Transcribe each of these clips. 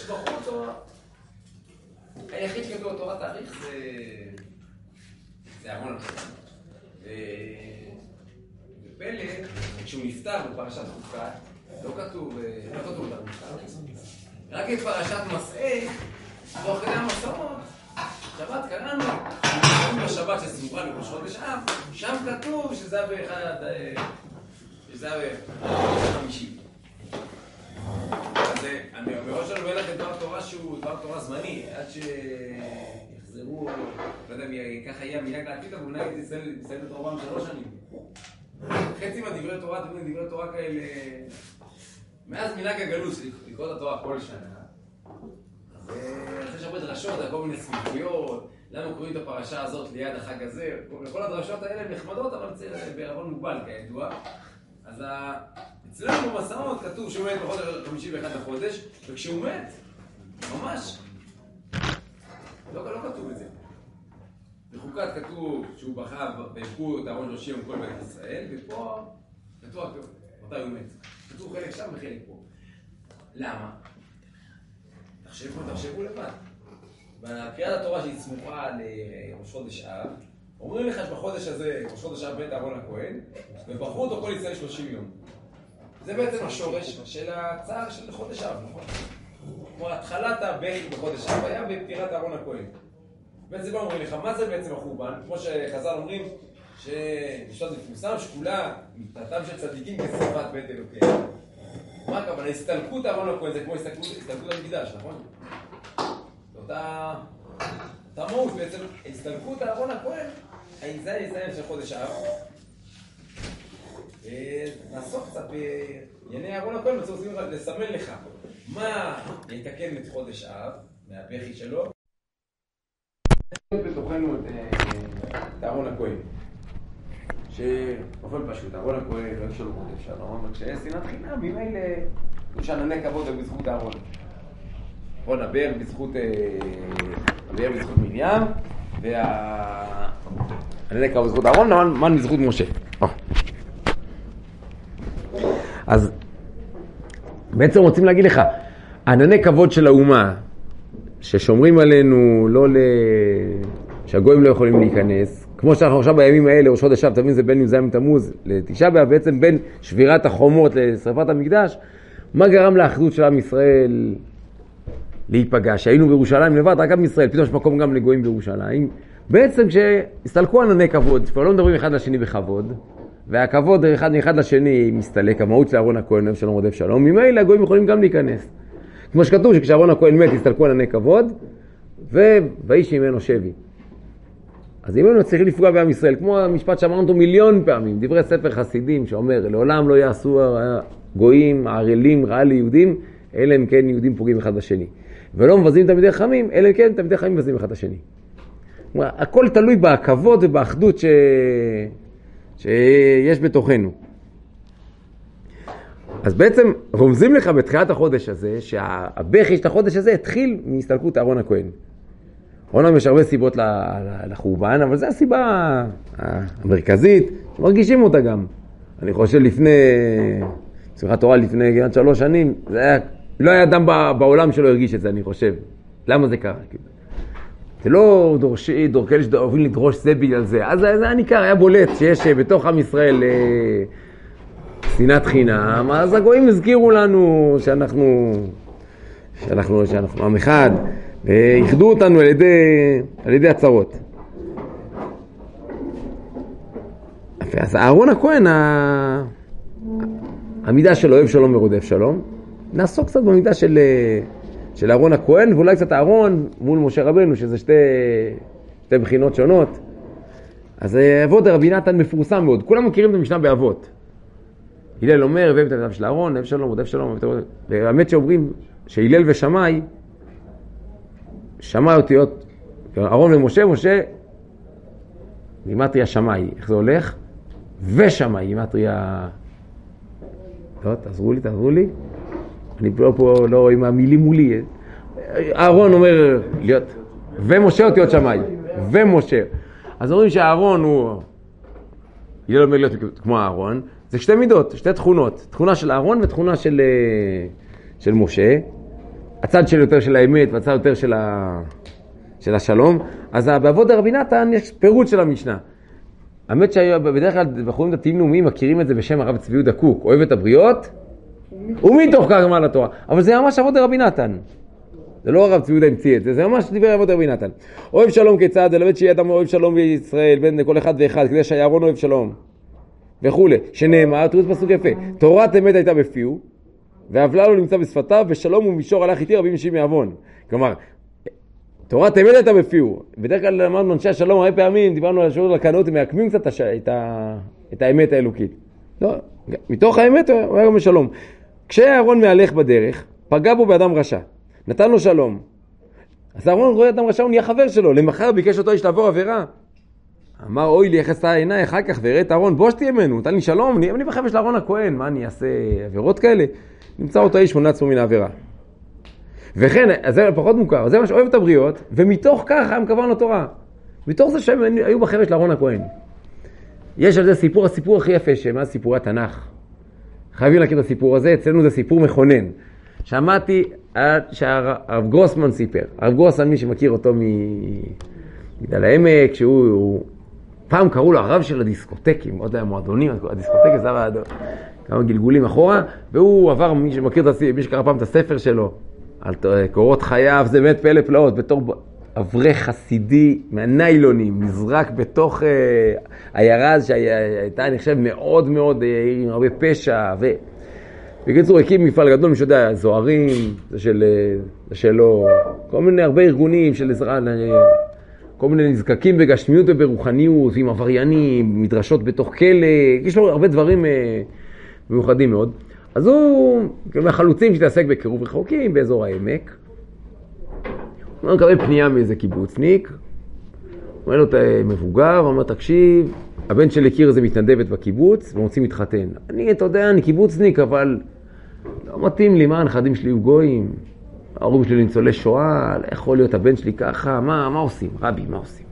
שבחרו אותו, היחיד שכתוב בתורה תאריך זה אהרון הכהן. ופלא, כשהוא נפטר בפרשת חוקת, לא כתוב את המפטר. רק את פרשת מסעי, תוך כדי המסעות, שבת קראנו, בשבת שסמורה לראש חודש אב, שם כתוב שזה היה בחמישי. אז אני מראש אני אומר לכם דבר תורה שהוא דבר תורה זמני, עד שיחזרו, לא יודע, ככה יהיה מנהג לעתיד, אבל מנהג יסיים את רובם 3 שנים. חצי מהדברי תורה, דברי תורה כאלה, מאז מנהג הגלוס, לקרוא את התורה כל שנה. אז יש הרבה דרשות, כל מיני סמיכויות, למה קוראים את הפרשה הזאת ליד החג הזה, וכל הדרשות האלה נחמדות, אבל בערבון מוגבל כידוע. אז אצלנו במסעות כתוב שהוא מת בחודש 51 לחודש, וכשהוא מת, ממש, לא כתוב את זה. בחוקת כתוב שהוא בכה והפכו את אהרון ראשי עם כל בית ישראל, ופה כתוב מתי הוא מת. כתוב חלק שם וחלק פה. למה? תחשבו לבד. בקריאת התורה שהיא סמוכה לראש חודש אב, אומרים לך שבחודש הזה, ראש חודש אב מת אהרון הכהן, ובחרו אותו כל ישראל 30 יום. זה בעצם השורש של הצער של חודש אב, נכון? כמו התחלת הבכי בחודש אב היה בפטירת אהרון הכהן. בעצם מה אומרים לך? מה זה בעצם החורבן? כמו שחז"ל אומרים, שמשפט מפורסם, שכולה מתנתם של צדיקים כשרפת בית אלוקיהם. מה הכוונה? הסתלקות אהרון הכהן זה כמו הסתלקות המקדש, נכון? אותה מהות בעצם, הסתלקות אהרון הכהן, זה היזיין של חודש אב. נעסוק קצת בענייני אהרון הכהן, וצריכים לסמן לך מה יתקן את חודש אב, מהבכי שלו. בתוכנו את אהרון הכהן, שבאופן פשוט, אהרון הכהן לא יש לו חודש שלום, אבל כשיש שנאת חינם, ממילא יש ענני כבוד בזכות אהרון. בוא נדבר בזכות מרים, והענני כבוד בזכות אהרון, מן בזכות משה. אז בעצם רוצים להגיד לך, ענני כבוד של האומה, ששומרים עלינו, שהגויים לא יכולים להיכנס, כמו שאנחנו עכשיו בימים האלה, ראש חודש אב, תבין זה בין י"ז בתמוז לתשעה באב, בעצם בין שבירת החומות לשרפת המקדש, מה גרם לאחדות של עם ישראל להיפגש? שהיינו בירושלים לבד, רק עם ישראל, פתאום יש מקום גם לגויים בירושלים. בעצם כשהסתלקו ענני כבוד, כבר לא מדברים אחד לשני בכבוד, והכבוד אחד לשני מסתלק, המהות של אהרון הכהן, אוהב שלום רודף שלום, ממילא הגויים יכולים גם להיכנס. כמו שכתוב שכשאהרון הכהן מת, הסתלקו ענני כבוד, ובאיש ממנו שבי. אז אם היינו צריכים לפגוע בעם ישראל, כמו המשפט שאמרנו אותו מיליון פעמים, דברי ספר חסידים שאומר, לעולם לא יעשו גויים, ערלים, רעה ליהודים, אלא אם כן יהודים פוגעים אחד בשני. ולא מבזים תלמידי חכמים, אלא אם כן תלמידי חכמים מבזים אחד השני. כלומר, הכל תלוי בכבוד ובאחדות שיש בתוכנו. אז בעצם רומזים לך בתחילת החודש הזה, שהבכי של החודש הזה התחיל מהסתלקות אהרון הכהן. אומנם יש הרבה סיבות לחורבן, אבל זו הסיבה המרכזית, שמרגישים אותה גם. אני חושב לפני, שמחת תורה לפני 3 שנים, לא היה אדם בעולם שלא הרגיש את זה, אני חושב. למה זה קרה? זה לא דורקל שאוהבים לדרוש זה בגלל זה. אז זה היה ניכר, היה בולט שיש בתוך עם ישראל שנאת חינם, אז הגויים הזכירו לנו שאנחנו עם אחד, ויחדו אותנו על ידי הצרות. אז אהרון הכהן, המידה של אוהב שלום ורודף שלום, נעסוק קצת במידה של אהרון הכהן, ואולי קצת אהרון מול משה רבנו, שזה שתי בחינות שונות. אז אבות רבי נתן מפורסם מאוד, כולם מכירים את המשנה באבות. הלל אומר, ואוהב את המידה של אהרון, אוהב שלום, רודף שלום, והאמת שאומרים שהלל ושמאי, שמאי אותיות, אהרון ומשה, משה, גימטריה שמאי, איך זה הולך? ושמאי, גימטריה, לא, תעזרו לי. אני פה לא עם המילים מולי. אהרון אומר להיות, ומשה אותיות שמאי, ומשה. אז אומרים שהאהרון הוא, הלל אומר להיות כמו אהרון, זה 2 מידות, 2 תכונות, תכונה של אהרון ותכונה של משה. הצד של יותר של האמת והצד יותר של השלום. אז בעבוד רבי נתן יש פירוט של המשנה. האמת שבדרך כלל בחורים דתיים לאומיים מכירים את זה בשם הרב צבי יהודה קוק, אוהב את הבריות ומתוך כך גמר לתורה. אבל זה ממש עבוד רבי נתן. זה לא הרב צבי יהודה המציא את זה, זה ממש דיבר עבוד רבי נתן. אוהב שלום כיצד, זה לבית שיהיה אדם אוהב שלום בישראל, בין כל אחד ואחד, כדי שהירון אוהב שלום וכו'. שנאמר, תראו את פסוק יפה, תורת אמת הייתה בפיו, והבלה לא נמצא בשפתיו, ושלום ומישור הלך איתי רבי משיב מעוון. כלומר, תורת אמת הייתה בפיו. בדרך כלל אמרנו אנשי השלום הרבה פעמים, דיברנו על השיעור לקנות, הם מעקמים קצת את האמת האלוקית. לא, מתוך האמת הוא היה גם בשלום. כשאהרון מהלך בדרך, פגע בו באדם רשע, נתן לו שלום. אז אהרון רואה אדם רשע, הוא נהיה חבר שלו, למחר ביקש אותו איש לעבור עבירה. אמר, אוי לי, יחס העיניי אחר כך, וראה את אהרון, בוא שתהיה ממנו, נתן לי שלום, אני בחבר של אהרון הכהן, מה אני אעשה עבירות כאלה? נמצא אותו איש מונע עצמו מן העבירה. וכן, אז זה פחות מוכר, זה מה שאוהב את הבריות, ומתוך כך היה מקוון לתורה. מתוך זה שהם היו בחבר של אהרון הכהן. יש על זה סיפור, הסיפור הכי יפה שמה סיפורי התנ"ך. חייבים להכיר את הסיפור הזה, אצלנו זה סיפור מכונן. שמעתי שהרב גרוסמן סיפר. הרב גרוסמן, מי שמכיר אותו מגדל העמק, שהוא פעם קראו לו הרב של הדיסקוטקים, עוד היה מועדונים, הדיסקוטק זה היה כמה גלגולים אחורה, והוא עבר, מי שמכיר את מי שקרא פעם את הספר שלו, על קורות חייו, זה באמת פלא פלאות, בתור אברך חסידי מהניילונים, נזרק בתוך עיירה שהייתה נחשב מאוד מאוד עם הרבה פשע, בקיצור הקים מפעל גדול, מי שיודע, זוהרים, זה שלו, כל מיני הרבה ארגונים של עזרה, כל מיני נזקקים בגשמיות וברוחניות, עם עבריינים, מדרשות בתוך כלא, יש לו הרבה דברים מיוחדים מאוד. אז הוא מהחלוצים שתעסק בקירוב רחוקים באזור העמק. הוא מקבל פנייה מאיזה קיבוצניק, הוא אומר לו, אתה מבוגר, הוא אומר, תקשיב, הבן שלי הכיר איזה מתנדבת בקיבוץ, והם רוצים להתחתן. אתה יודע, אני קיבוצניק, אבל לא מתאים לי, מה, הנכדים שלי היו גויים, ההורים שלי ניצולי שואה, איך יכול להיות הבן שלי ככה, מה עושים? רבי, מה עושים?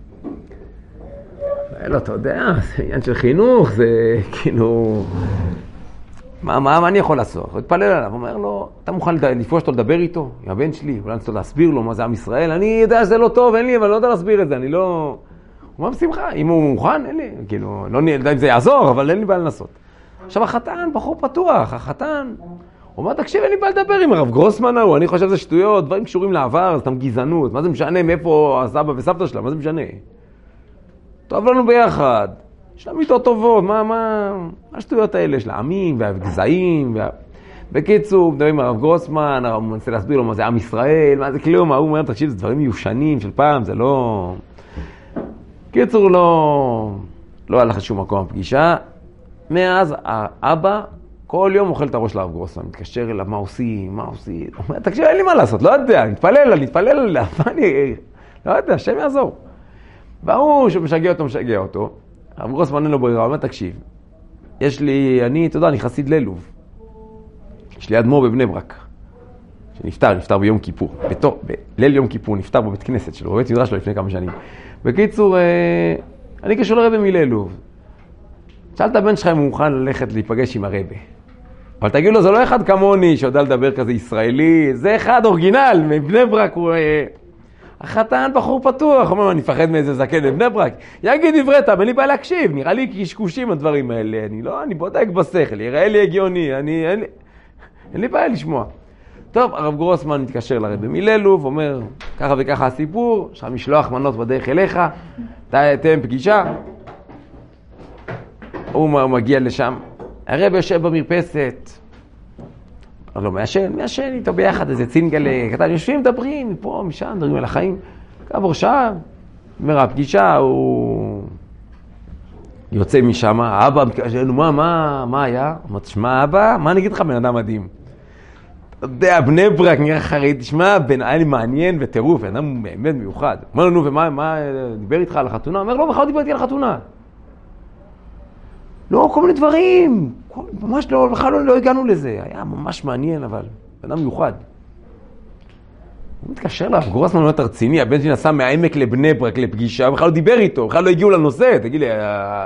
לא, אתה יודע, זה עניין של חינוך, זה כאילו... מה אני יכול לעשות? הוא התפלל עליו, הוא אומר לו, אתה מוכן לפגוש אותו לדבר איתו, עם הבן שלי, אולי נצטרך להסביר לו מה זה עם ישראל, אני יודע שזה לא טוב, אין לי, אבל לא יודע להסביר את זה, אני לא... הוא אומר בשמחה, אם הוא מוכן, אין לי, כאילו, לא יודע אם זה יעזור, אבל אין לי בעיה לנסות. עכשיו החתן, בחור פתוח, החתן, הוא אומר, תקשיב, אין לי בעיה לדבר עם הרב גרוסמן ההוא, אני חושב שזה שטויות, דברים קשורים לעבר, סתם גזענות, מה זה משנה, מאיפה הסבא וסבתא שלה, מה זה משנה? טוב לנו ביחד. יש לה מיתות טובות, מה השטויות האלה? יש לה עמים והגזעים, בקיצור, מדברים עם הרב גרוסמן, הרב מנסה להסביר לו מה זה עם ישראל, מה זה כלום, הוא אומר, תקשיב, זה דברים מיושנים של פעם, זה לא... קיצור, לא הלך לשום מקום הפגישה. מאז האבא כל יום אוכל את הראש להרב גרוסמן, מתקשר אליו, מה עושים? הוא אומר, תקשיב, אין לי מה לעשות, לא יודע, נתפלל עליה, לא יודע, השם יעזור. והוא שמשגע אותו, הרב גרוסמן אין לו ברירה, הוא אומר, תקשיב, אני חסיד ללוב. יש לי אדמו"ר בבני ברק, שנפטר ביום כיפור. בליל יום כיפור נפטר בבית כנסת שלו, בבית מדרש שלו לפני כמה שנים. בקיצור, אני קשור לרבי מללוב. שאל את הבן שלך אם הוא מוכן ללכת להיפגש עם הרבי. אבל תגיד לו, זה לא אחד כמוני שיודע לדבר כזה ישראלי, זה אחד אורגינל, מבני ברק הוא... החתן בחור פתוח, אומר, אני מפחד מאיזה זקן בבני ברק. יגיד דברי טעם, אין לי בעיה להקשיב, נראה לי קשקושים הדברים האלה, אני בודק בשכל, יראה לי הגיוני, אין לי בעיה לשמוע. טוב, הרב גרוסמן מתקשר לרבי מללוב, אומר, ככה וככה הסיפור, יש לך משלוח מנות בדרך אליך, תאם פגישה. הוא מגיע לשם, הרבי יושב במרפסת, לא מעשן איתו ביחד, איזה צינגל קטן, יושבים, מדברים מפה, משם, מדברים על החיים. כעבור שעה, אומר, הפגישה, הוא יוצא משם, האבא מתקשר, מה היה? אמר, תשמע, אבא, מה אני אגיד לך, בן אדם מדהים? אתה יודע, בני ברק נראה חרדי, תשמע, היה לי מעניין וטירוף, בן אדם באמת מיוחד. אומר לנו, ומה, דיבר איתך על החתונה? אומר, לא, בכלל דיבר איתי על החתונה. לא, כל מיני דברים, ממש לא, בכלל לא הגענו לזה, היה ממש מעניין, אבל בן אדם מיוחד. הוא מתקשר לה, גרוסמן לא רציני, הבן שלי נסע מהעמק לבני ברק לפגישה, בכלל לא דיבר איתו, בכלל לא הגיעו לנושא, תגיד לי,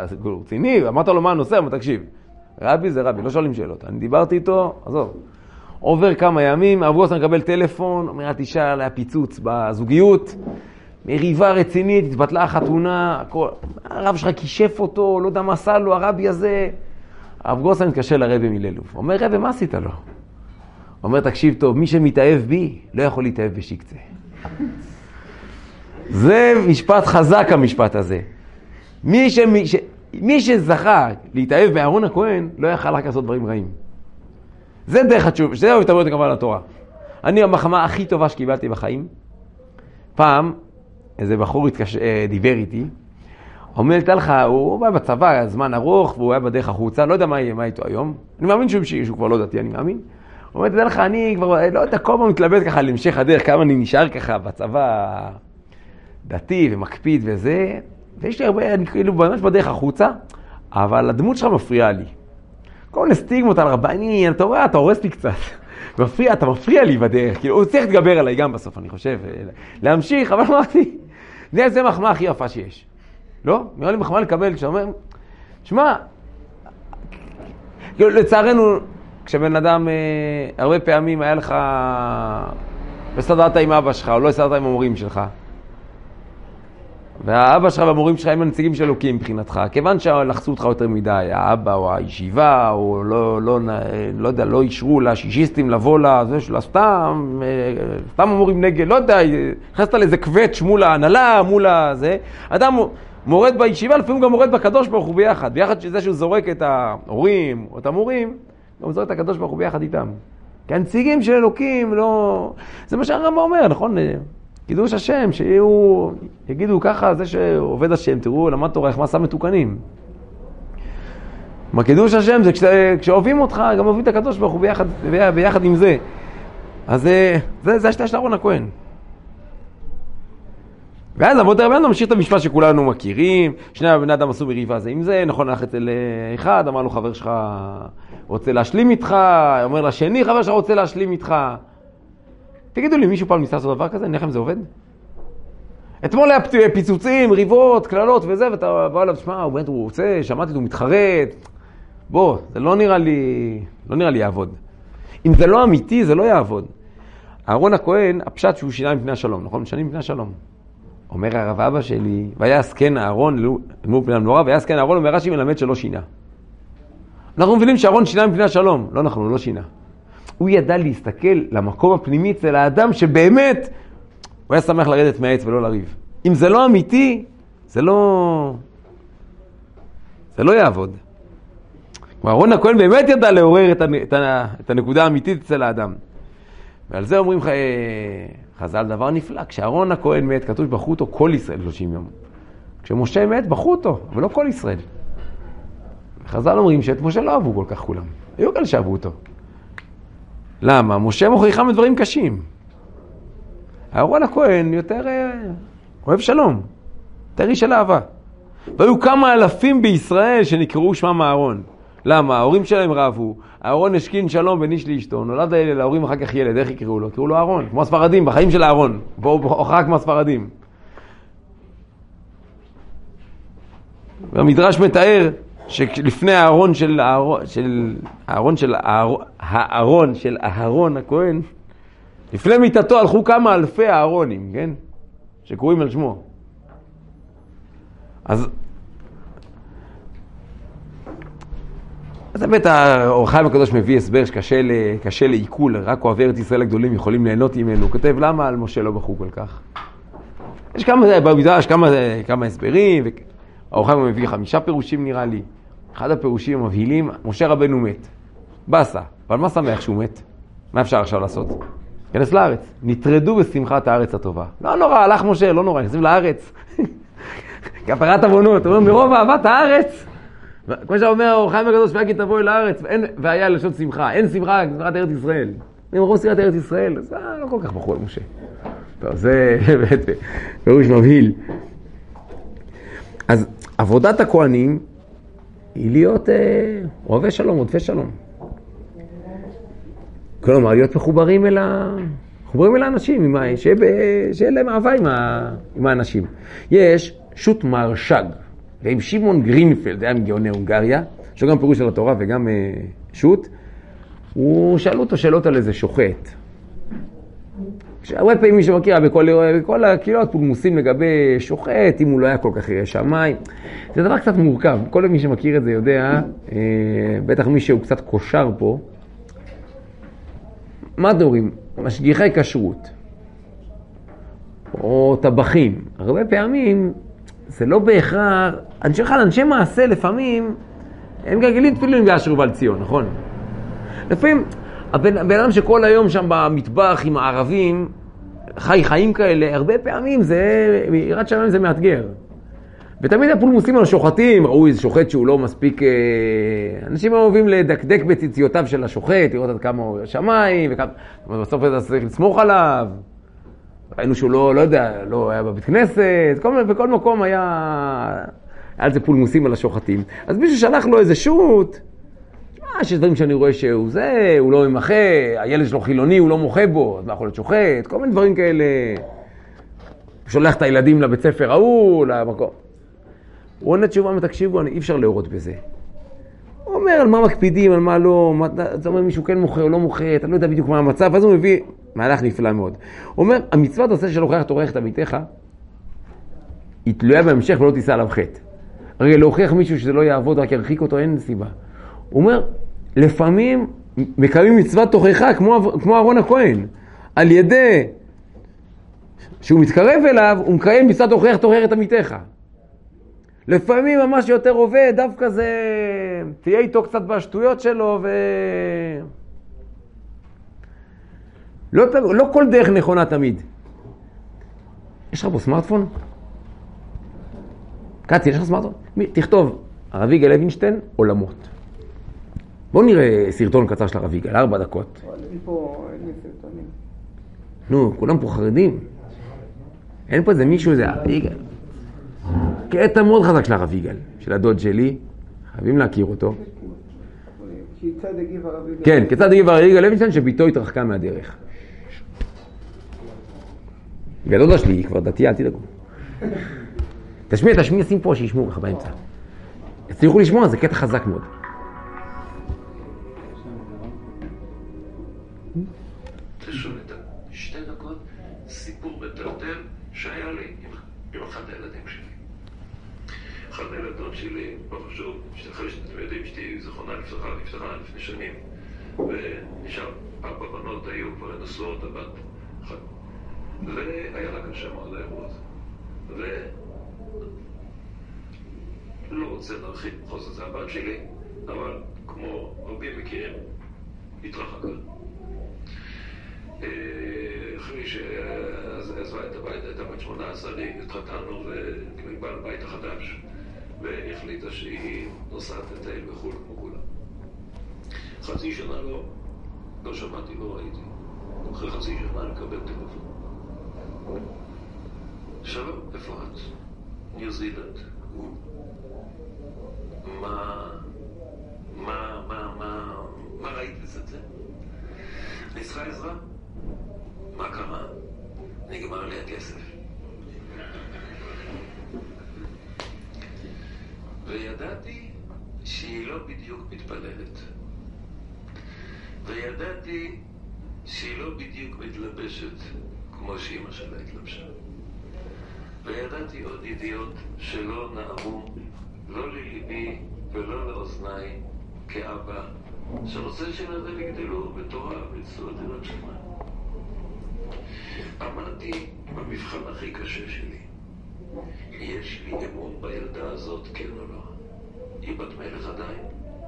רציני, אמרת לו מה הנושא, אבל תקשיב, רבי זה רבי, לא שואלים שאלות, אני דיברתי איתו, עזוב. עובר כמה ימים, הרב גרוסמן מקבל טלפון, אומר, התישה עליה פיצוץ בזוגיות, מריבה רצינית, התבטלה החתונה, הרב שלך כישף אותו, לא יודע מה עשה לו, הרבי הזה. הרב גרוסמן מתקשר לרבי מללוב, אומר, רבי, מה עשית לו? אומר, תקשיב טוב, מי שמתאהב בי, לא יכול להתאהב בשיקצה. זה משפט חזק, המשפט הזה. מי שזכה להתאהב באהרון הכהן, לא יכל רק לעשות דברים רעים. זה דרך התשובה, שזה הוא התאברות כמובן לתורה. אני המחמה הכי טובה שקיבלתי בחיים. פעם, איזה בחור דיבר איתי, אומר, לך, הוא היה בצבא זמן ארוך, והוא היה בדרך החוצה, לא יודע מה איתו היום. אני מאמין שהוא כבר לא דתי, אני מאמין. הוא אומר, לך, אני כבר, לא יודע, כל פעם מתלבט ככה להמשך הדרך, כמה אני נשאר ככה בצבא דתי ומקפיד וזה, ויש לי הרבה, אני כאילו ממש בדרך החוצה, אבל הדמות שלך מפריעה לי. כל מיני סטיגמות על רבני, אתה רואה, אתה הורס לי קצת. אתה מפריע לי בדרך, כאילו, הוא צריך להתגבר עליי גם בסוף, אני חושב, להמשיך, אבל אמרתי, זה מחמאה הכי יפה שיש. לא? נראה לי מחמאה לקבל, כשאומר, שמע, כאילו, לצערנו, כשבן אדם, הרבה פעמים היה לך, הסתדרת עם אבא שלך, או לא הסתדרת עם המורים שלך, והאבא שלך והמורים שלך הם הנציגים של אלוקים מבחינתך, כיוון שלחצו אותך יותר מדי, האבא או הישיבה, או לא יודע, לא אישרו לשישיסטים לבוא לזה, סתם אמורים נגד, לא יודע, נכנסת לאיזה קווץ' מול ההנהלה, מול הזה, אדם מורד בישיבה, לפעמים גם מורד בקדוש ברוך הוא ביחד, ביחד שזה שהוא זורק את ההורים או את המורים, גם זורק את הקדוש ברוך הוא ביחד איתם. כי הנציגים של אלוקים לא... זה מה שהרמב"ם אומר, נכון? קידוש השם, יגידו ככה, זה שעובד השם, תראו, למד תורה, איך מעשה מתוקנים. מה קידוש השם זה כשאוהבים אותך, גם אוהבים את הקדוש ברוך הוא ביחד עם זה. אז זה השתיה של אהרון הכהן. ואז אבות רבנו ממשיך את המשפט שכולנו מכירים, שני בני אדם עשו מריבה זה עם זה, נכון הלך אצל אחד, אמר לו חבר שלך רוצה להשלים איתך, אומר לשני חבר שלך רוצה להשלים איתך. תגידו לי, מישהו פעם ניסה לעשות דבר כזה? נראה לכם זה עובד? אתמול היה פיצוצים, ריבות, קללות וזה, ואתה בא אליו, תשמע, הוא רוצה, שמעתי, הוא מתחרט. בוא, זה לא נראה לי יעבוד. אם זה לא אמיתי, זה לא יעבוד. אהרון הכהן, הפשט שהוא שינה מפני השלום, נכון? משנים מפני השלום. אומר הרב אבא שלי, והיה עסקן אהרון, מול פני המנורה, והיה עסקן אהרון, אומר רש"י מלמד שלא שינה. אנחנו מבינים שאהרון שינה מפני השלום. לא נכון, הוא לא שינה. הוא ידע להסתכל למקום הפנימי אצל האדם שבאמת הוא היה שמח לרדת מהעץ ולא לריב. אם זה לא אמיתי, זה לא יעבוד. אהרון הכהן באמת ידע לעורר את הנקודה האמיתית אצל האדם. ועל זה אומרים חז"ל דבר נפלא. כשאהרון הכהן מת, כתוב שבחרו אותו כל ישראל 30 יום. כשמשה מת, בחרו אותו, אבל לא כל ישראל. חז"ל אומרים שאת משה לא אהבו כל כך כולם. היו כאלה שאהבו אותו. למה? משה מוכיחה מדברים קשים. אהרון הכהן יותר אוהב שלום, יותר איש של אהבה. והיו כמה אלפים בישראל שנקראו שמם אהרון. למה? ההורים שלהם רבו, אהרון השכין שלום בין איש לאשתו, נולד להורים אחר כך ילד, איך יקראו לו? קראו לו אהרון, כמו הספרדים, בחיים של אהרון, בואו אחר כמו הספרדים. והמדרש מתאר שלפני הארון של אהרון הכהן, לפני מיטתו הלכו כמה אלפי הארונים, כן? שקוראים על שמו. אז באמת האור החיים הקדוש מביא הסבר שקשה לעיכול, רק אוהבי ארץ ישראל הגדולים יכולים ליהנות ממנו. הוא כותב למה על משה לא בחרו כל כך. יש כמה הסברים, האור החיים מביא 5 פירושים נראה לי. אחד הפירושים המבהילים, משה רבנו מת. בסה, אבל מה שמח שהוא מת? מה אפשר עכשיו לעשות? כנס לארץ. נטרדו בשמחת הארץ הטובה. לא נורא, הלך משה, לא נורא, נכנסים לארץ. כפרת עוונות, הוא אומר, מרוב אהבת הארץ. כמו שאומר, האור החיים הקדוש, והגיד תבואי לארץ, והיה לשון שמחה. אין שמחה, שמחת ארץ ישראל. מרוב שמחת ארץ ישראל, אז לא כל כך בחרו על משה. טוב, זה באמת פירוש מבהיל. אז עבודת הכהנים היא להיות אוהבי שלום, עודפי שלום. כלומר, להיות מחוברים אל האנשים, שיהיה להם אהבה עם האנשים. יש שוט מרשג, ועם שמעון גרינפלד, היה מגאוני הונגריה, יש גם פירוש של התורה וגם שוט. הוא שאלו אותו שאלות על איזה שוחט. הרבה פעמים מי שמכיר, בכל הקהילות פולמוסים לגבי שוחט, אם הוא לא היה כל כך ירא שמיים. זה דבר קצת מורכב, כל מי שמכיר את זה יודע, בטח מי שהוא קצת קושר פה. מה דורים? משגיחי כשרות, או טבחים. הרבה פעמים זה לא בהכרח, אנשי מעשה לפעמים, הם גלגלים תפילין באשר ובעל ציון, נכון? לפעמים, הבן אדם שכל היום שם במטבח עם הערבים, חיים כאלה, הרבה פעמים זה, יראת שמיים זה מאתגר. ותמיד הפולמוסים על השוחטים, ראו איזה שוחט שהוא לא מספיק, אנשים אוהבים לדקדק בציציותיו של השוחט, לראות עד כמה הוא שמיים, ובסוף אתה צריך לסמוך עליו. ראינו שהוא לא יודע, לא היה בבית כנסת, בכל מקום היה על זה פולמוסים על השוחטים. אז מישהו שלח לו איזה שוט, יש דברים שאני רואה שהוא זה, הוא לא ימחה, הילד שלו חילוני, הוא לא מוחה בו, אז מה יכול להיות שוחט, כל מיני דברים כאלה. הוא שולח את הילדים לבית ספר ההוא, למקום. הוא עונה תשובה, תקשיבו, אי אפשר להורות בזה. הוא אומר על מה מקפידים, על מה לא, זה אומר מישהו כן מוחה או לא מוחה, אתה לא יודע בדיוק מה המצב, אז הוא מביא מהלך נפלא מאוד. הוא אומר, המצוות עושה של הוכח תורך את עמיתך, היא תלויה בהמשך ולא תישא עליו חטא. הרי להוכיח מישהו שזה לא יעבוד, רק ירחיק אותו, אין סיבה. הוא אומר, לפעמים מקיימים מצוות תוכחה כמו אהרון הכהן, על ידי שהוא מתקרב אליו, הוא מקיים מצוות תוכח תוכח את עמיתך. לפעמים ממש יותר עובד, דווקא זה, תהיה איתו קצת בשטויות שלו, לא כל דרך נכונה תמיד. יש לך פה סמארטפון? קצי, יש לך סמארטפון? תכתוב, הרב יגאל לוינשטיין, עולמות. בואו נראה סרטון קצר של הרב יגאל, 4 דקות. אין פה, אין לי סרטונים. נו, כולם פה חרדים. אין פה איזה מישהו, זה הרב יגאל. קטע מאוד חזק של הרב יגאל, של הדוד שלי. חייבים להכיר אותו. כיצד הגיב הרב יגאל? כן, כיצד הגיב הרב יגאל לוינשטיין שביתו התרחקה מהדרך. והדודה שלי היא כבר דתייה, אל תדאגו. תשמיע, שים פה שישמעו לך באמצע. הצליחו לשמוע, זה קטע חזק מאוד. תשאול את 2 דקות סיפור מטלטל שהיה לי עם אחד הילדים שלי. אחד הילדות שלי, לא חשוב, אחרי שאתם יודעים שתי זכרונה נפטרה לפני שנים, ונשאר 4 בנות היו כבר נשואות, הבת אחת. והיה לה קשה מאוד האירוע הזה. ולא רוצה להרחיב, בכל זאת זה הבת שלי, אבל כמו רבים מכירים, התרחקה. אחרי שעזבה את הבית, הייתה בת 18, התחתנו ונקבע לבית החדש, והחליטה שהיא נוסעת לטייל בחו"ל כמו כולם. חצי שנה לא שמעתי, לא ראיתי. אחרי חצי שנה לקבל טלפון. שלום, איפה את? ניו זילנד. מה ראית את זה? אני צריכה עזרה? מה קרה? נגמר לי הכסף. וידעתי שהיא לא בדיוק מתפללת. וידעתי שהיא לא בדיוק מתלבשת כמו שאמא שלה התלבשה. וידעתי עוד ידיעות שלא נעמו, לא לליבי ולא לאוזניי כאבא, שרוצה שילדיו יגדלו בתורה ובצורת דירות שלמה. אמרתי במבחן הכי קשה שלי, יש לי אמון בילדה הזאת, כן או לא? היא בת מלך עדיין?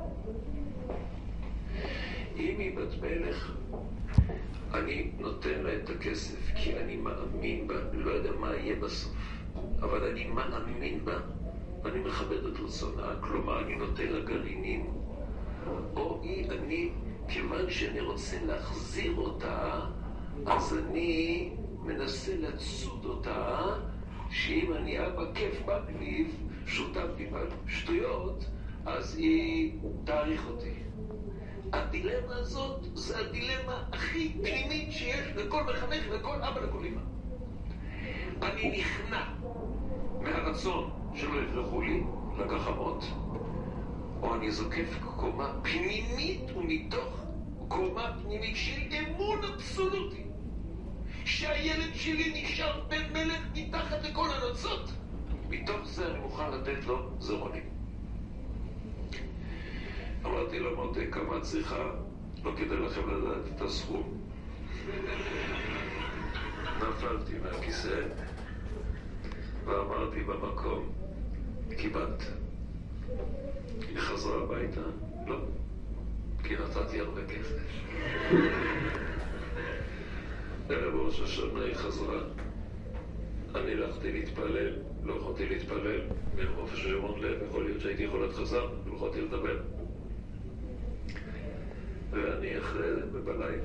אם היא בת מלך, אני נותן לה את הכסף כי אני מאמין בה, לא יודע מה יהיה בסוף, אבל אני מאמין בה ואני מכבד את רצונה, כלומר אני נותן לה גרעינים, או אני, כיוון שאני רוצה להחזיר אותה, אז אני מנסה לצוד אותה, שאם אני אבא כיף בגניב, שותפתי בשטויות, אז היא תאריך אותי. הדילמה הזאת זה הדילמה הכי פנימית שיש לכל מחנך, לכל אבא, לכל אמא. אני נכנע מהרצון שלא יברחו לי לגחמות, או אני זוקף קומה פנימית ומתוך קומה פנימית של אמון אבסולוטי, שהילד שלי נשאר בן מלך מתחת לכל הנוצות. מתוך זה אני מוכן לתת לו זרונים. אמרתי לו, מוטי, כמה צריכה? לא כדאי לכם לדעת את הסכום. נפלתי מהכיסא ואמרתי במקום, קיבלת. היא חזרה הביתה? לא, כי נתתי הרבה כסף. ערב ראש השנה היא חזרה. אני הלכתי להתפלל, לא יכולתי להתפלל, מרוב שרון לב, יכול להיות שהייתי יכול להיות חזר, לא יכולתי לדבר. ואני אחרי זה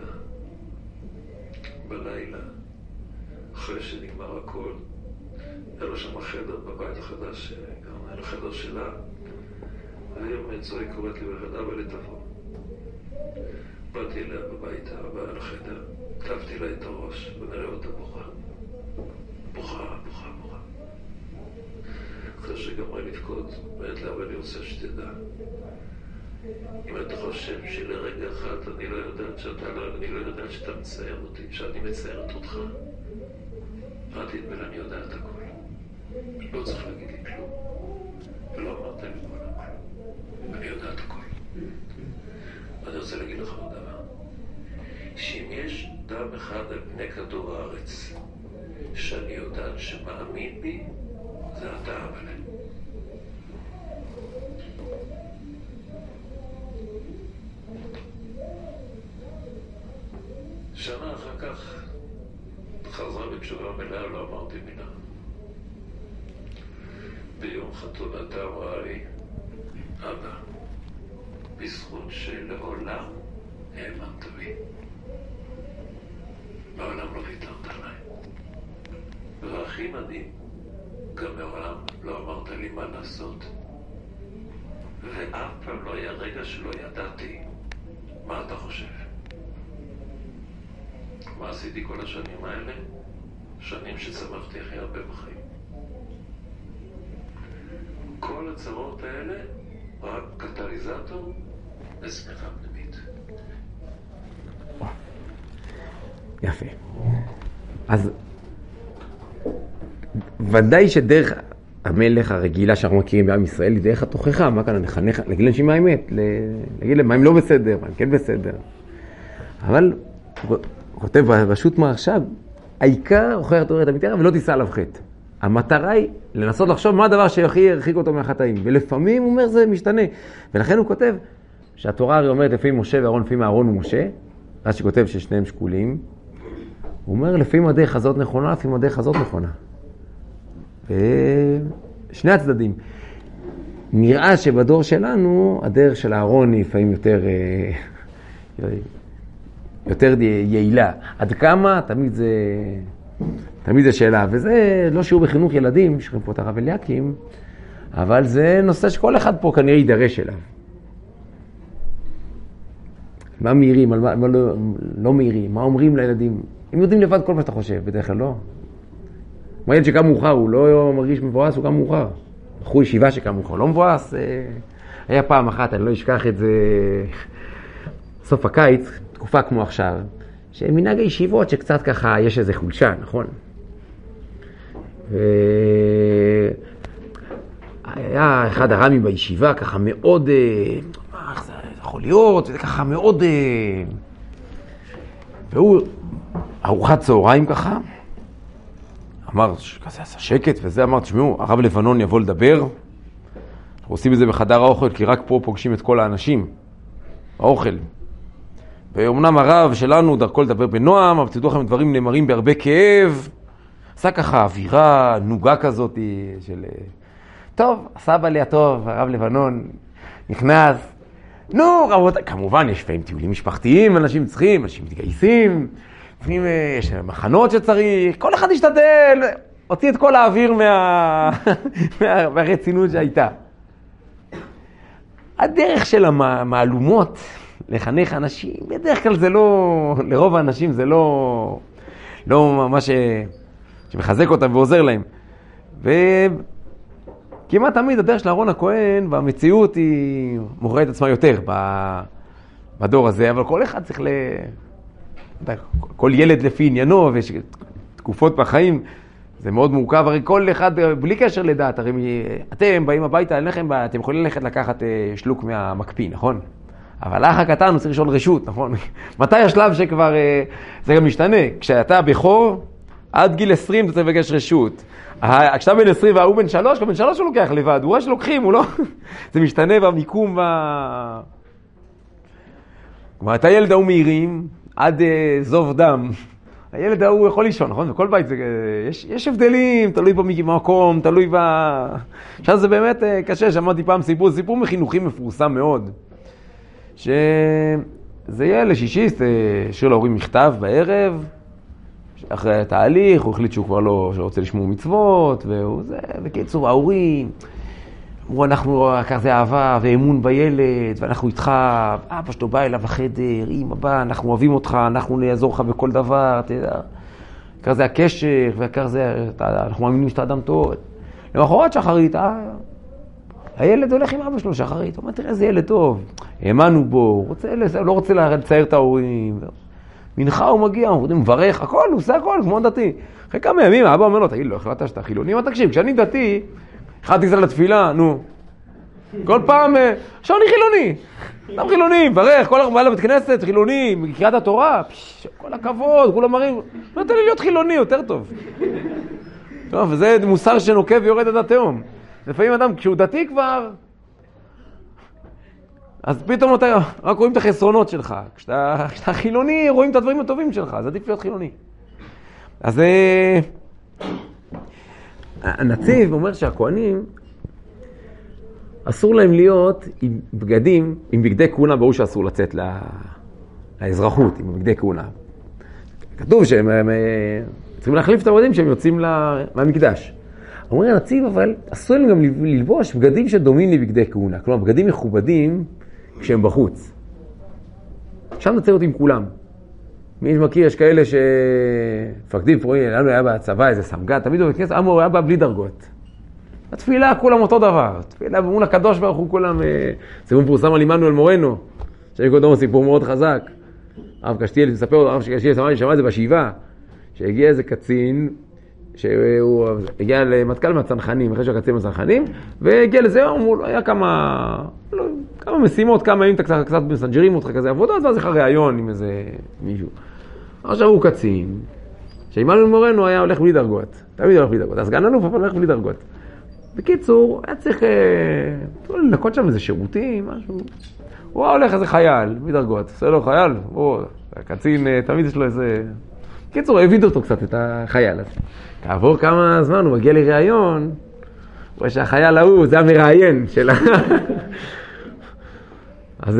בלילה, אחרי שנגמר הכל, היה לו שם חדר בבית החדש, גם היה לו חדר שלה, והיום צועי קוראת לי בחדר ולתבוא. באתי אליה בביתה, באה לחדר, כתבתי לה את הראש, ונראה אותה בוכה. בוכה. אחרי שגמרה לבכות, אומרת לה, אבל אני רוצה שתדע. אם אתה חושב שלרגע אחד אני לא יודעת שאתה מצייר אותי, שאני מציירת אותך, אל תתבל, אני יודעת הכל. לא צריך להגיד לי כלום. ולא אמרת לי כלום. אני יודעת הכל. אני רוצה להגיד לך עוד דבר. שאם יש דם אחד על פני כדור הארץ, שאני יודעת שמאמין בי, זה אתה, אבל שנה אחר כך חזרה בתשובה מלאה, לא אמרתי מילה. ביום חתונתה אמרה לי, אבא, בזכות שלעולם האמנת בי, מעולם לא ויתרת עליי. והכי מדהים, גם מעולם לא אמרת לי מה לעשות, ואף פעם לא היה רגע שלא ידעתי מה אתה חושב. מה עשיתי כל השנים האלה? שנים שצמחתי הכי הרבה בחיים. כל הצרות האלה רק קטליזטור לשמחה פנימית. יפה. אז ודאי שדרך המלך הרגילה שאנחנו מכירים בעם ישראל היא דרך התוכחה. מה כאן? נחנך, להגיד לאנשים מה האמת, להגיד להם מה הם לא בסדר, מה הם כן בסדר. אבל כותב בשו"ת מהרש"ב, העיקר אוכר את אורת המתאר ולא תישא עליו חטא. המטרה היא לנסות לחשוב מה הדבר שהכי ירחיק אותו מהחטאים. ולפעמים הוא אומר זה משתנה. ולכן הוא כותב שהתורה הרי אומרת לפעמים משה ואהרון, לפעמים אהרון ומשה, רש"י כותב ששניהם שקולים. הוא אומר לפעמים הדרך הזאת נכונה, לפעמים הדרך הזאת נכונה. ושני הצדדים. נראה שבדור שלנו הדרך של אהרון היא לפעמים יותר יעילה. עד כמה? תמיד זה שאלה. וזה לא שיעור בחינוך ילדים, שכם פה את הרב אליקים, אבל זה נושא שכל אחד פה כנראה יידרש אליו. מה מהירים, מה לא מהירים, מה אומרים לילדים? הם יודעים לבד כל מה שאתה חושב, בדרך כלל לא. מה ילד שקם מאוחר, הוא לא מרגיש מבואס, הוא קם מאוחר. בחור ישיבה שקם מאוחר, לא מבואס. היה פעם אחת, אני לא אשכח את זה, סוף הקיץ, תקופה כמו עכשיו, שמנהג הישיבות שקצת ככה יש איזה חולשה, נכון? היה אחד הרמים בישיבה ככה מאוד, איך זה יכול להיות, זה ככה מאוד, והוא ארוחת צהריים ככה, אמר, כזה עשה שקט וזה, אמר, תשמעו, הרב לבנון יבוא לדבר, אנחנו עושים את זה בחדר האוכל, כי רק פה פוגשים את כל האנשים, האוכל. ואומנם הרב שלנו דרכו לדבר בנועם, אבל תדעו לכם דברים נאמרים בהרבה כאב. עשה ככה אווירה, נוגה כזאת של... טוב, הסבא לי הטוב, הרב לבנון נכנס. נו, רבותיי, כמובן יש פעמים טיולים משפחתיים, אנשים צריכים, אנשים מתגייסים. לפעמים יש מחנות שצריך, כל אחד ישתדל, הוציא את כל האוויר מהרצינות שהייתה. הדרך של המעלומות, לחנך אנשים, בדרך כלל זה לא, לרוב האנשים זה לא ממש שמחזק אותם ועוזר להם. וכמעט תמיד הדרך של אהרון הכהן במציאות היא מוכרת את עצמה יותר, בדור הזה, אבל כל אחד צריך כל ילד לפי עניינו, ויש תקופות בחיים, זה מאוד מורכב, הרי כל אחד, בלי קשר לדעת, הרי אתם באים הביתה, אתם יכולים ללכת לקחת שלוק מהמקפיא, נכון? אבל האח הקטן הוא צריך לשאול רשות, נכון? מתי השלב שכבר, זה גם משתנה, כשאתה בכור, עד גיל 20 אתה צריך לבקש רשות. כשאתה בן 20 והוא בן 3, בן 3 הוא לוקח לבד, הוא רואה שלוקחים, הוא לא... זה משתנה במיקום, כלומר, את הילד ההוא מהירים, עד זוב דם. הילד ההוא יכול לישון, נכון? בכל בית יש הבדלים, תלוי במקום, תלוי עכשיו זה באמת קשה, שמעתי פעם סיפור מחינוכי מפורסם מאוד. שזה ילד שישיסט, שיר להורים מכתב בערב, אחרי התהליך, הוא החליט שהוא כבר לא רוצה לשמור מצוות, והוא זה, בקיצור, ההורים, אמרו, אנחנו כזה אהבה ואמון בילד, ואנחנו איתך, אבא שלו בא אליו החדר, אמא בא, אנחנו אוהבים אותך, אנחנו נעזור לך בכל דבר, אתה יודע, כזה הקשר, וכזה, אנחנו מאמינים שאתה אדם טוב. למחרת שחרית, הילד הולך עם אבא שלו שחרית, הוא אומר, תראה, איזה ילד טוב, האמנו בו, לא רוצה לצייר את ההורים, מנחה הוא מגיע, הוא מברך, הכל, הוא עושה הכל, כמו דתי. אחרי כמה ימים, האבא אומר לו, תגיד, לא החלטת שאתה חילוני? מה תקשיב, כשאני דתי, החלטתי קצת לתפילה, נו. כל פעם, עכשיו אני חילוני. אדם חילוני, מברך, כל הרבה לבית כנסת, חילוני, מקריאת התורה, כל הכבוד, כולם מראים, נתן לי להיות חילוני, יותר טוב. טוב, וזה מוסר שנוקב ויורד עד התהום. לפעמים אדם, כשהוא דתי כבר, אז פתאום אתה רק רואים את החסרונות שלך. כשאתה חילוני, רואים את הדברים הטובים שלך, אז עדיף להיות חילוני. אז הנציב אומר שהכהנים, אסור להם להיות עם בגדים, עם בגדי כהונה, ברור שאסור לצאת לאזרחות, עם בגדי כהונה. כתוב שהם צריכים להחליף את הבגדים שהם יוצאים מהמקדש. אומר הנציב, אבל אסור להם גם ללבוש בגדים שדומים לבגדי כהונה. כלומר, בגדים מכובדים כשהם בחוץ. שם נצא אותי עם כולם. מי שמכיר, יש כאלה שמפקדים פרועים, לנו היה בצבא איזה סמג"ד, תמיד הוא בכנסת, אמור היה בא בלי דרגות. התפילה כולם אותו דבר. התפילה במול הקדוש ברוך הוא כולם, סיפור מפורסם על עמנואל מורנו, שאני קודם סיפור מאוד חזק. הרב קשתיאל מספר, הרב קשתיאל שמע את זה בשאיבה, שהגיע איזה קצין, שהוא הגיע למטכ"ל מהצנחנים, אחרי שהקצין מהצנחנים, והגיע לזה, היה כמה משימות, כמה ימים אתה קצת מסנג'רים אותך כזה עבודות, ואז לך ראיון עם איזה מישהו. עכשיו הוא קצין, שעמנואל מורנו היה הולך בלי דרגות, תמיד הולך בלי דרגות, אז סגן אלוף אבל הולך בלי דרגות. בקיצור, היה צריך לנקות שם איזה שירותים, משהו. הוא היה הולך איזה חייל, בלי דרגות, עושה לו חייל, הקצין תמיד יש לו איזה... בקיצור, העביד אותו קצת את החייל הזה. כעבור כמה זמן הוא מגיע לראיון, הוא רואה שהחייל ההוא, זה המראיין שלה. אז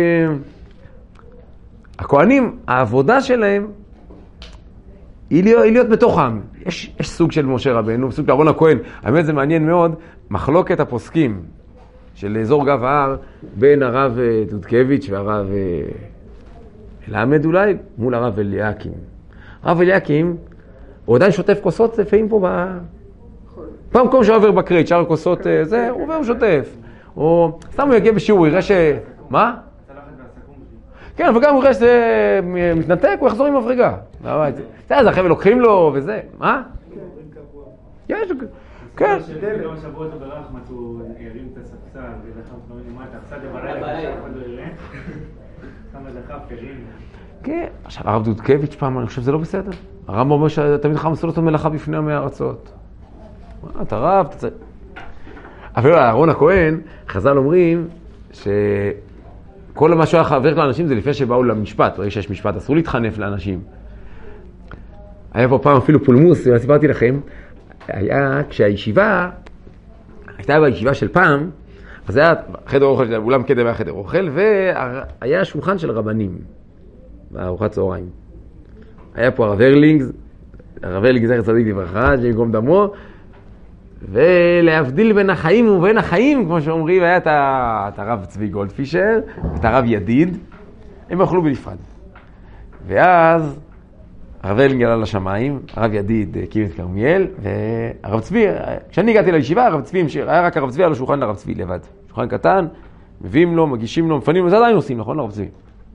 הכהנים, העבודה שלהם היא להיות בתוך העם. יש סוג של משה רבנו, סוג של אהרון הכהן. האמת זה מעניין מאוד, מחלוקת הפוסקים של אזור גב ההר בין הרב דודקביץ' והרב למד אולי, מול הרב אליקים. הרב אליקים, הוא עדיין שוטף כוסות לפעמים פה פעם מקום שהוא עובר בקרית, שאר כוסות זה, הוא עובר ושוטף. או סתם הוא יגיע בשיעור, הוא יראה מה? כן, וגם הוא יראה שזה מתנתק, הוא יחזור עם מברגה. זה החבר'ה לוקחים לו וזה, מה? יש, כן. שבוע שבועות ברחמת הוא ירים את הספסל ודחף דברים למטה, קצת בלילה, שאף אחד לא יראה. כמה דחף, הרים. כן, עכשיו הרב דודקביץ' פעם, אני חושב שזה לא בסדר. הרב אומר שתמיד לך מסור אותו מלאכה בפני עמי הארצות. אתה רב, אתה צריך... אפילו אהרון הכהן, חז"ל אומרים שכל מה שהוא היה חבר לאנשים זה לפני שבאו למשפט, ברגע שיש משפט, אסור להתחנף לאנשים. היה פה פעם אפילו פולמוס, סיפרתי לכם, היה כשהישיבה, הייתה בישיבה של פעם, אז היה חדר אוכל, אולם קדם היה חדר אוכל, והיה שולחן של רבנים, בארוחת צהריים. היה פה הרב הרלינג זכר צדיק לברכה, ג'ייקום דמו, ולהבדיל בין החיים ובין החיים, כמו שאומרים, היה את הרב צבי גולדפישר, את הרב ידיד, הם אכלו בנפרד. ואז הרב הרלינג עלה לשמיים, הרב ידיד הקים את כרמיאל, והרב צבי, כשאני הגעתי לישיבה, הרב צבי המשיך, היה רק הרב צבי על השולחן לרב צבי לבד. שולחן קטן, מביאים לו, מגישים לו, מפנים לו, זה עדיין עושים, נכון לרב צבי?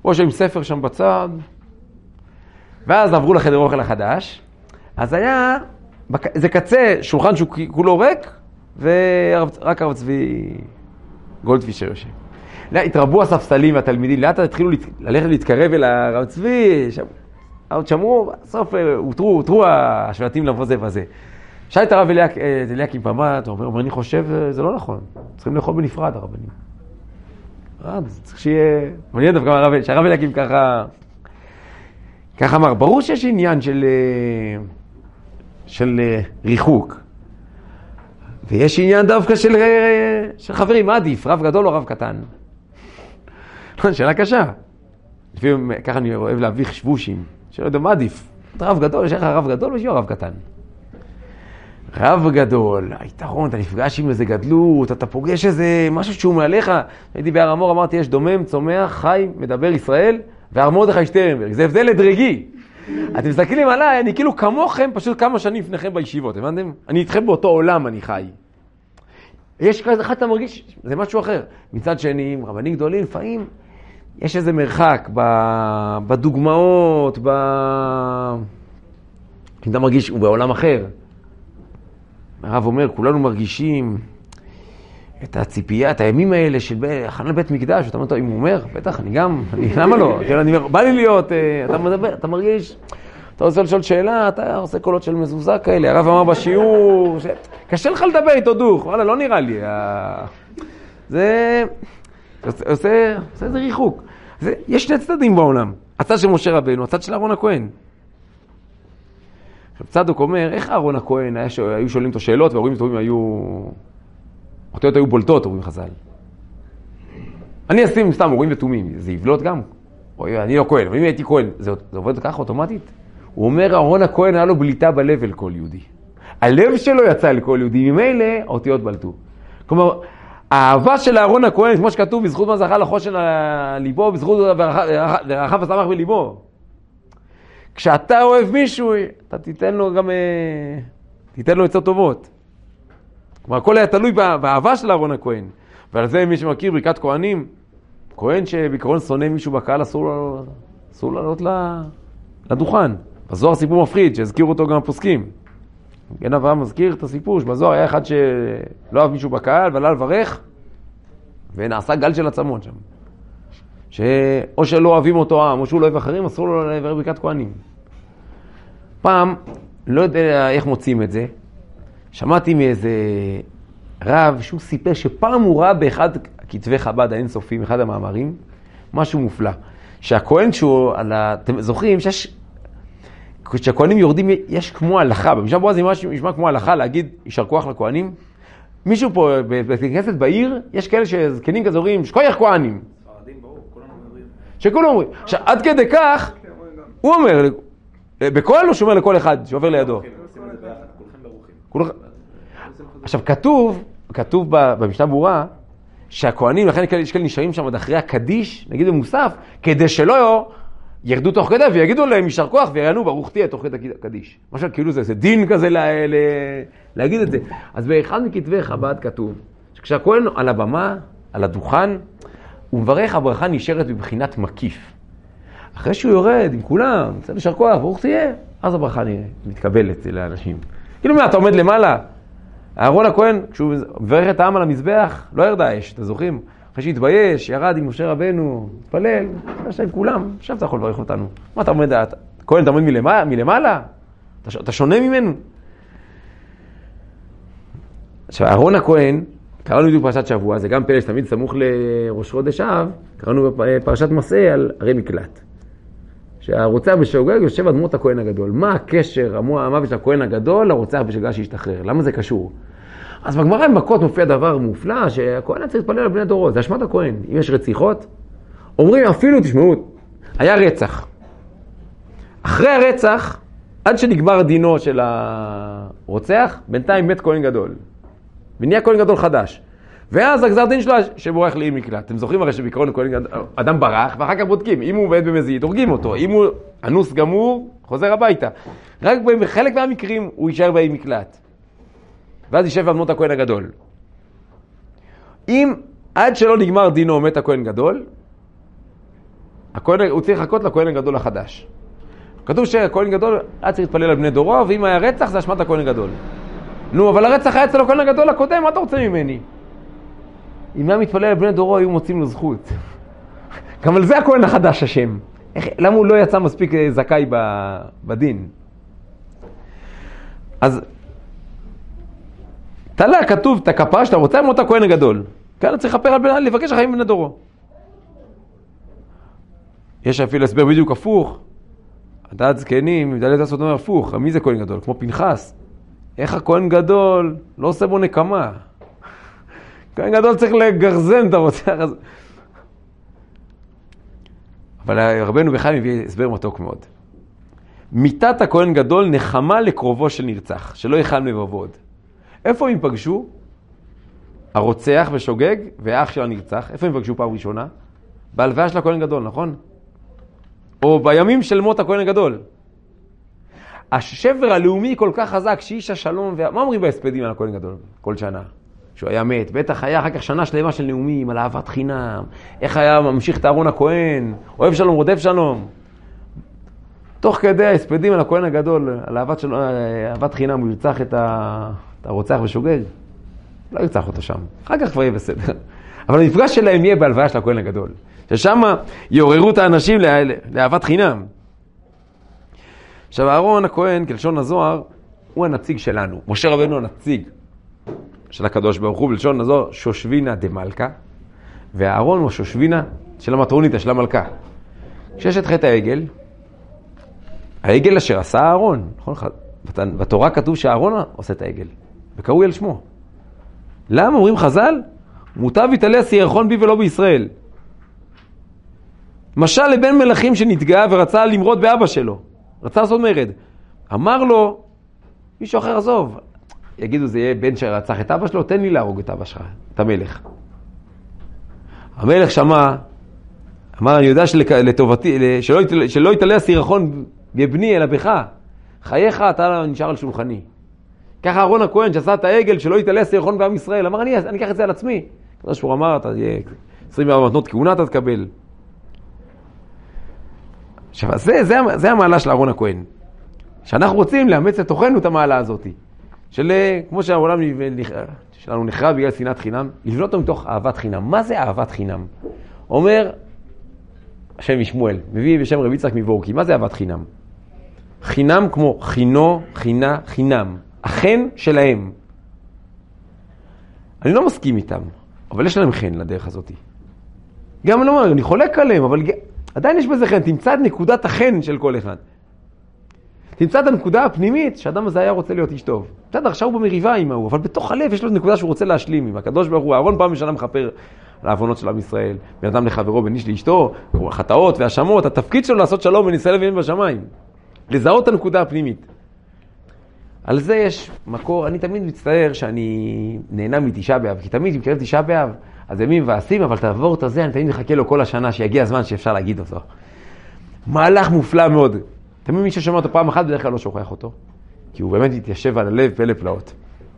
או שעם ספר שם בצד, ואז עברו לחדר אוכל החדש, אז היה, זה קצה, שולחן שהוא כולו ריק, ורק הרב צבי גולדפישר יושב. התרבו הספסלים והתלמידים, לאט התחילו ללכת להתקרב אל הרב צבי, שמרו, בסוף הותרו השבטים לבוא זה וזה. שאל את הרב אליקים פמת, הוא אומר, אני חושב, זה לא נכון, צריכים לאכול בנפרד הרבנים. צריך שיהיה, אני יודע דווקא שהרב אליקים ככה אמר, ברור שיש עניין של ריחוק, ויש עניין דווקא של חברים, מה עדיף, רב גדול או רב קטן? שאלה קשה. לפעמים ככה אני אוהב להביך שבושים, שלא יודע מה עדיף, אתה רב גדול, יש לך רב גדול או שיהיה רב קטן? רב גדול, היתרון, אתה נפגש עם איזה גדלות, אתה פוגש איזה משהו שהוא מעליך. הייתי בהר המור, אמרתי, יש דומם, צומח, חי, מדבר ישראל, והר מרדכי שטרנברג. זה הבדל לדרגי. אתם מסתכלים עליי, אני כאילו כמוכם, פשוט כמה שנים לפניכם בישיבות, הבנתם? אני איתכם באותו עולם, אני חי. יש כזה אחד, אתה מרגיש, זה משהו אחר. מצד שני, רבנים גדולים, לפעמים, יש איזה מרחק בדוגמאות, אם אתה מרגיש, הוא בעולם אחר. הרב אומר, כולנו מרגישים את הציפייה, את הימים האלה של הכנה בית מקדש, ואתה אומר, אם הוא אומר, בטח, אני גם, למה לא? בא לי להיות, אתה מדבר, אתה מרגיש, אתה רוצה לשאול שאלה, אתה עושה קולות של מזוזה כאלה, הרב אמר בשיעור, קשה לך לדבר איתו דוך, וואלה, לא נראה לי, זה עושה איזה ריחוק. יש שני צדדים בעולם, הצד של משה רבנו, הצד של אהרון הכהן. צדוק אומר, איך אהרון הכהן, היו שואלים אותו שאלות, וההורים טובים אותיות היו בולטות, הורים חז"ל. אני אשים סתם הורים ותומים, זה יבלוט גם. אני לא כהן, אבל אם הייתי כהן, זה עובד ככה אוטומטית? הוא אומר, אהרון הכהן היה לו בליטה בלב אל כל יהודי. הלב שלו יצא אל כל יהודי, ממילא האותיות בלטו. כלומר, האהבה של אהרון הכהן, כמו שכתוב, בזכות מה זכה לחושן על ליבו, בזכות ורחב ושמח בליבו. כשאתה אוהב מישהו, אתה תיתן לו גם, תיתן לו עצות טובות. כלומר, הכל היה תלוי באהבה של אהרון הכהן. ועל זה מי שמכיר ברכת כהנים, כהן שבעיקרון שונא מישהו בקהל, אסור לעלות לדוכן. בזוהר סיפור מפחיד, שהזכירו אותו גם הפוסקים. כן, אברהם מזכיר את הסיפור, שבזוהר היה אחד שלא אהב מישהו בקהל, ועלה לברך, ונעשה גל של עצמות שם. או שלא אוהבים אותו עם, או שהוא לא אוהב אחרים, אסור לו לעבר ברכת כהנים. פעם, לא יודע איך מוצאים את זה, שמעתי מאיזה רב שהוא סיפר שפעם הוא ראה באחד כתבי חב"ד האינסופיים, אחד המאמרים, משהו מופלא. שהכהן אתם זוכרים כשהכהנים יורדים, יש כמו הלכה, במשנה ברורה זה נשמע כמו הלכה להגיד, יישר כוח לכהנים. מישהו פה, בכנסת בעיר, יש כאלה שזקנים כזה אומרים, שכוח כהנים. שכולם אומרים. עד כדי כך, הוא אומר, בכל הוא שומר לכל אחד שעובר לידו. עכשיו, כתוב במשנה ברורה, שהכהנים, לכן יש כאלה נשארים שם עד אחרי הקדיש, נגיד במוסף, כדי שלא ירדו תוך כדי ויגידו להם יישר כוח ויענו ברוך תהיה תוך כדי הקדיש. משל כאילו זה דין כזה להגיד את זה. אז באחד מכתבי חב"ד כתוב, שכשהכהן על הבמה, על הדוכן, הוא מברך, הברכה נשארת בבחינת מקיף. אחרי שהוא יורד עם כולם, צריך יישר כוח, ברוך תהיה, אז הברכה מתקבלת לאנשים. כאילו מה, אתה עומד למעלה? אהרון הכהן, כשהוא מברך את העם על המזבח, לא ירדה האש, אתה זוכרים? אחרי שהתבייש, ירד עם משה רבנו, התפלל, ישב עם כולם, עכשיו אתה יכול לברך אותנו. מה אתה עומד? כהן, אתה עומד מלמעלה? אתה שונה ממנו? עכשיו, אהרון הכהן, קראנו בדיוק פרשת שבוע, זה גם פלא שתמיד סמוך לראש חודש אב, קראנו בפרשת מסע על ערי מקלט. שהרוצח בשוגג יושב עד מות הכהן הגדול. מה הקשר, המוות של הכהן הגדול, לרוצח בשוגג שהשתחרר? למה זה קשור? אז בגמרא במכות מופיע דבר מופלא, שהכהן צריך להתפלל על בני דורות, זה אשמת הכהן. אם יש רציחות, אומרים אפילו, תשמעו, היה רצח. אחרי הרצח, עד שנגמר דינו של הרוצח, בינתיים מת כהן גדול. ונהיה כהן גדול חדש. ואז הגזר דין שלו שבורח לאי מקלט. אתם זוכרים הרי שבעיקרון כהן גדול, אדם ברח, ואחר כך בודקים. אם הוא עובד במזיד, הורגים אותו. אם הוא אנוס גמור, חוזר הביתה. רק בחלק מהמקרים הוא יישאר באי מקלט. ואז יישב על מות הכהן הגדול. אם עד שלא נגמר דינו מת הכהן גדול, הוא צריך לחכות לכהן הגדול החדש. כתוב שהכהן גדול היה צריך להתפלל על בני דורו, ואם היה רצח זה אשמת הכהן הגדול. נו, אבל הרצח היה אצל הכהן הגדול הקודם, מה אתה רוצה ממני? אם היה מתפלל על בני דורו, היו מוצאים לו זכות. גם על זה הכהן החדש השם. למה הוא לא יצא מספיק זכאי בדין? אז תלה כתוב את הכפרה שאתה רוצה למות הכהן הגדול. כאן צריך לכפר על בני, לבקש החיים בני דורו. יש אפילו הסבר בדיוק הפוך. הדעת זקנים, מדלת לעשות אומר הפוך. מי זה כהן גדול? כמו פנחס. איך הכהן גדול לא עושה בו נקמה? כהן גדול צריך לגרזן את הרוצח הזה. אבל רבנו בחיים מביא הסבר מתוק מאוד. מיתת הכהן גדול נחמה לקרובו של נרצח, שלא יחל מבעוד. איפה הם פגשו? הרוצח ושוגג והאח של הנרצח. איפה הם פגשו פעם ראשונה? בהלוויה של הכהן גדול, נכון? או בימים של מות הכהן הגדול. השבר הלאומי כל כך חזק, שאיש השלום, מה אומרים בהספדים על הכהן גדול כל שנה? שהוא היה מת, בטח היה אחר כך שנה שלמה של נאומים על אהבת חינם, איך היה ממשיך את אהרון הכהן, אוהב שלום, רודף שלום. תוך כדי ההספדים על הכהן הגדול, על אהבת חינם, הוא ירצח את הרוצח ושוגג. לא ירצח אותו שם, אחר כך כבר יהיה בסדר. אבל המפגש שלהם יהיה בהלוויה של הכהן הגדול. ששם יעוררו את האנשים לאהבת חינם. עכשיו, אהרון הכהן, כלשון הזוהר, הוא הנציג שלנו. משה רבנו הנציג של הקדוש ברוך הוא, בלשון הזוהר, שושבינה דמלכה, והאהרון הוא השושבינה של המטרוניתא, של המלכה. כשיש את חטא העגל, העגל אשר עשה אהרון, נכון? בתורה כתוב שאהרון עושה את העגל, וקראו על שמו. למה אומרים חז"ל? מוטב יתעלה סירחון בי ולא בישראל. משל לבן מלכים שנתגע ורצה למרוד באבא שלו. רצה לעשות מרד. אמר לו, מישהו אחר עזוב. יגידו, זה יהיה בן שרצח את אבא שלו, תן לי להרוג את אבא שלך, את המלך. המלך שמע, אמר, אני יודע לטובתי, שלא יתעלה הסירחון בבני אלא בך. חייך, אתה נשאר על שולחני. ככה אהרון הכהן שעשה את העגל, שלא יתעלה הסירחון בעם ישראל. אמר, אני אקח את זה על עצמי. כמו שהוא אמר, אתה יהיה 24 מתנות כהונה אתה תקבל. עכשיו, זה המעלה של אהרון הכהן. שאנחנו רוצים לאמץ לתוכנו את המעלה הזאת. כמו שהעולם שלנו נחרב בגלל שנאת חינם, לבנות אותו מתוך אהבת חינם. מה זה אהבת חינם? אומר השם משמואל, מביא בשם רבי יצחק מבורקי, מה זה אהבת חינם? חינם כמו חינו, חינה, חינם. החן שלהם. אני לא מסכים איתם, אבל יש להם חן לדרך הזאת. גם אני חולק עליהם, אבל עדיין יש בזה חן. תמצא את נקודת החן של כל אחד. תמצא את הנקודה הפנימית שהאדם הזה היה רוצה להיות איש טוב. בסדר, עכשיו הוא במריבה עם ההוא, אבל בתוך הלב יש לו נקודה שהוא רוצה להשלים עם הקדוש ברוך הוא. אהרון פעם בשנה מכפר על העוונות של עם ישראל. בן אדם לחברו, בין איש לאשתו, חטאות והאשמות. התפקיד שלו לעשות שלום בין ישראל ואין בשמיים. לזהות את הנקודה הפנימית. על זה יש מקור, אני תמיד מצטער שאני נהנה מתשעה באב, כי תמיד מקרב תשעה באב, אז ימים ועשים, אבל תעבור את הזה, אני תמיד מחכה לו כל השנה, שיגיע הזמן שאפשר להגיד אותו. מהלך מופלא מאוד. תמיד מי ששומע אותו פעם אחת, בדרך כלל לא שוכח אותו, כי הוא באמת התיישב על הלב פלא פלאות.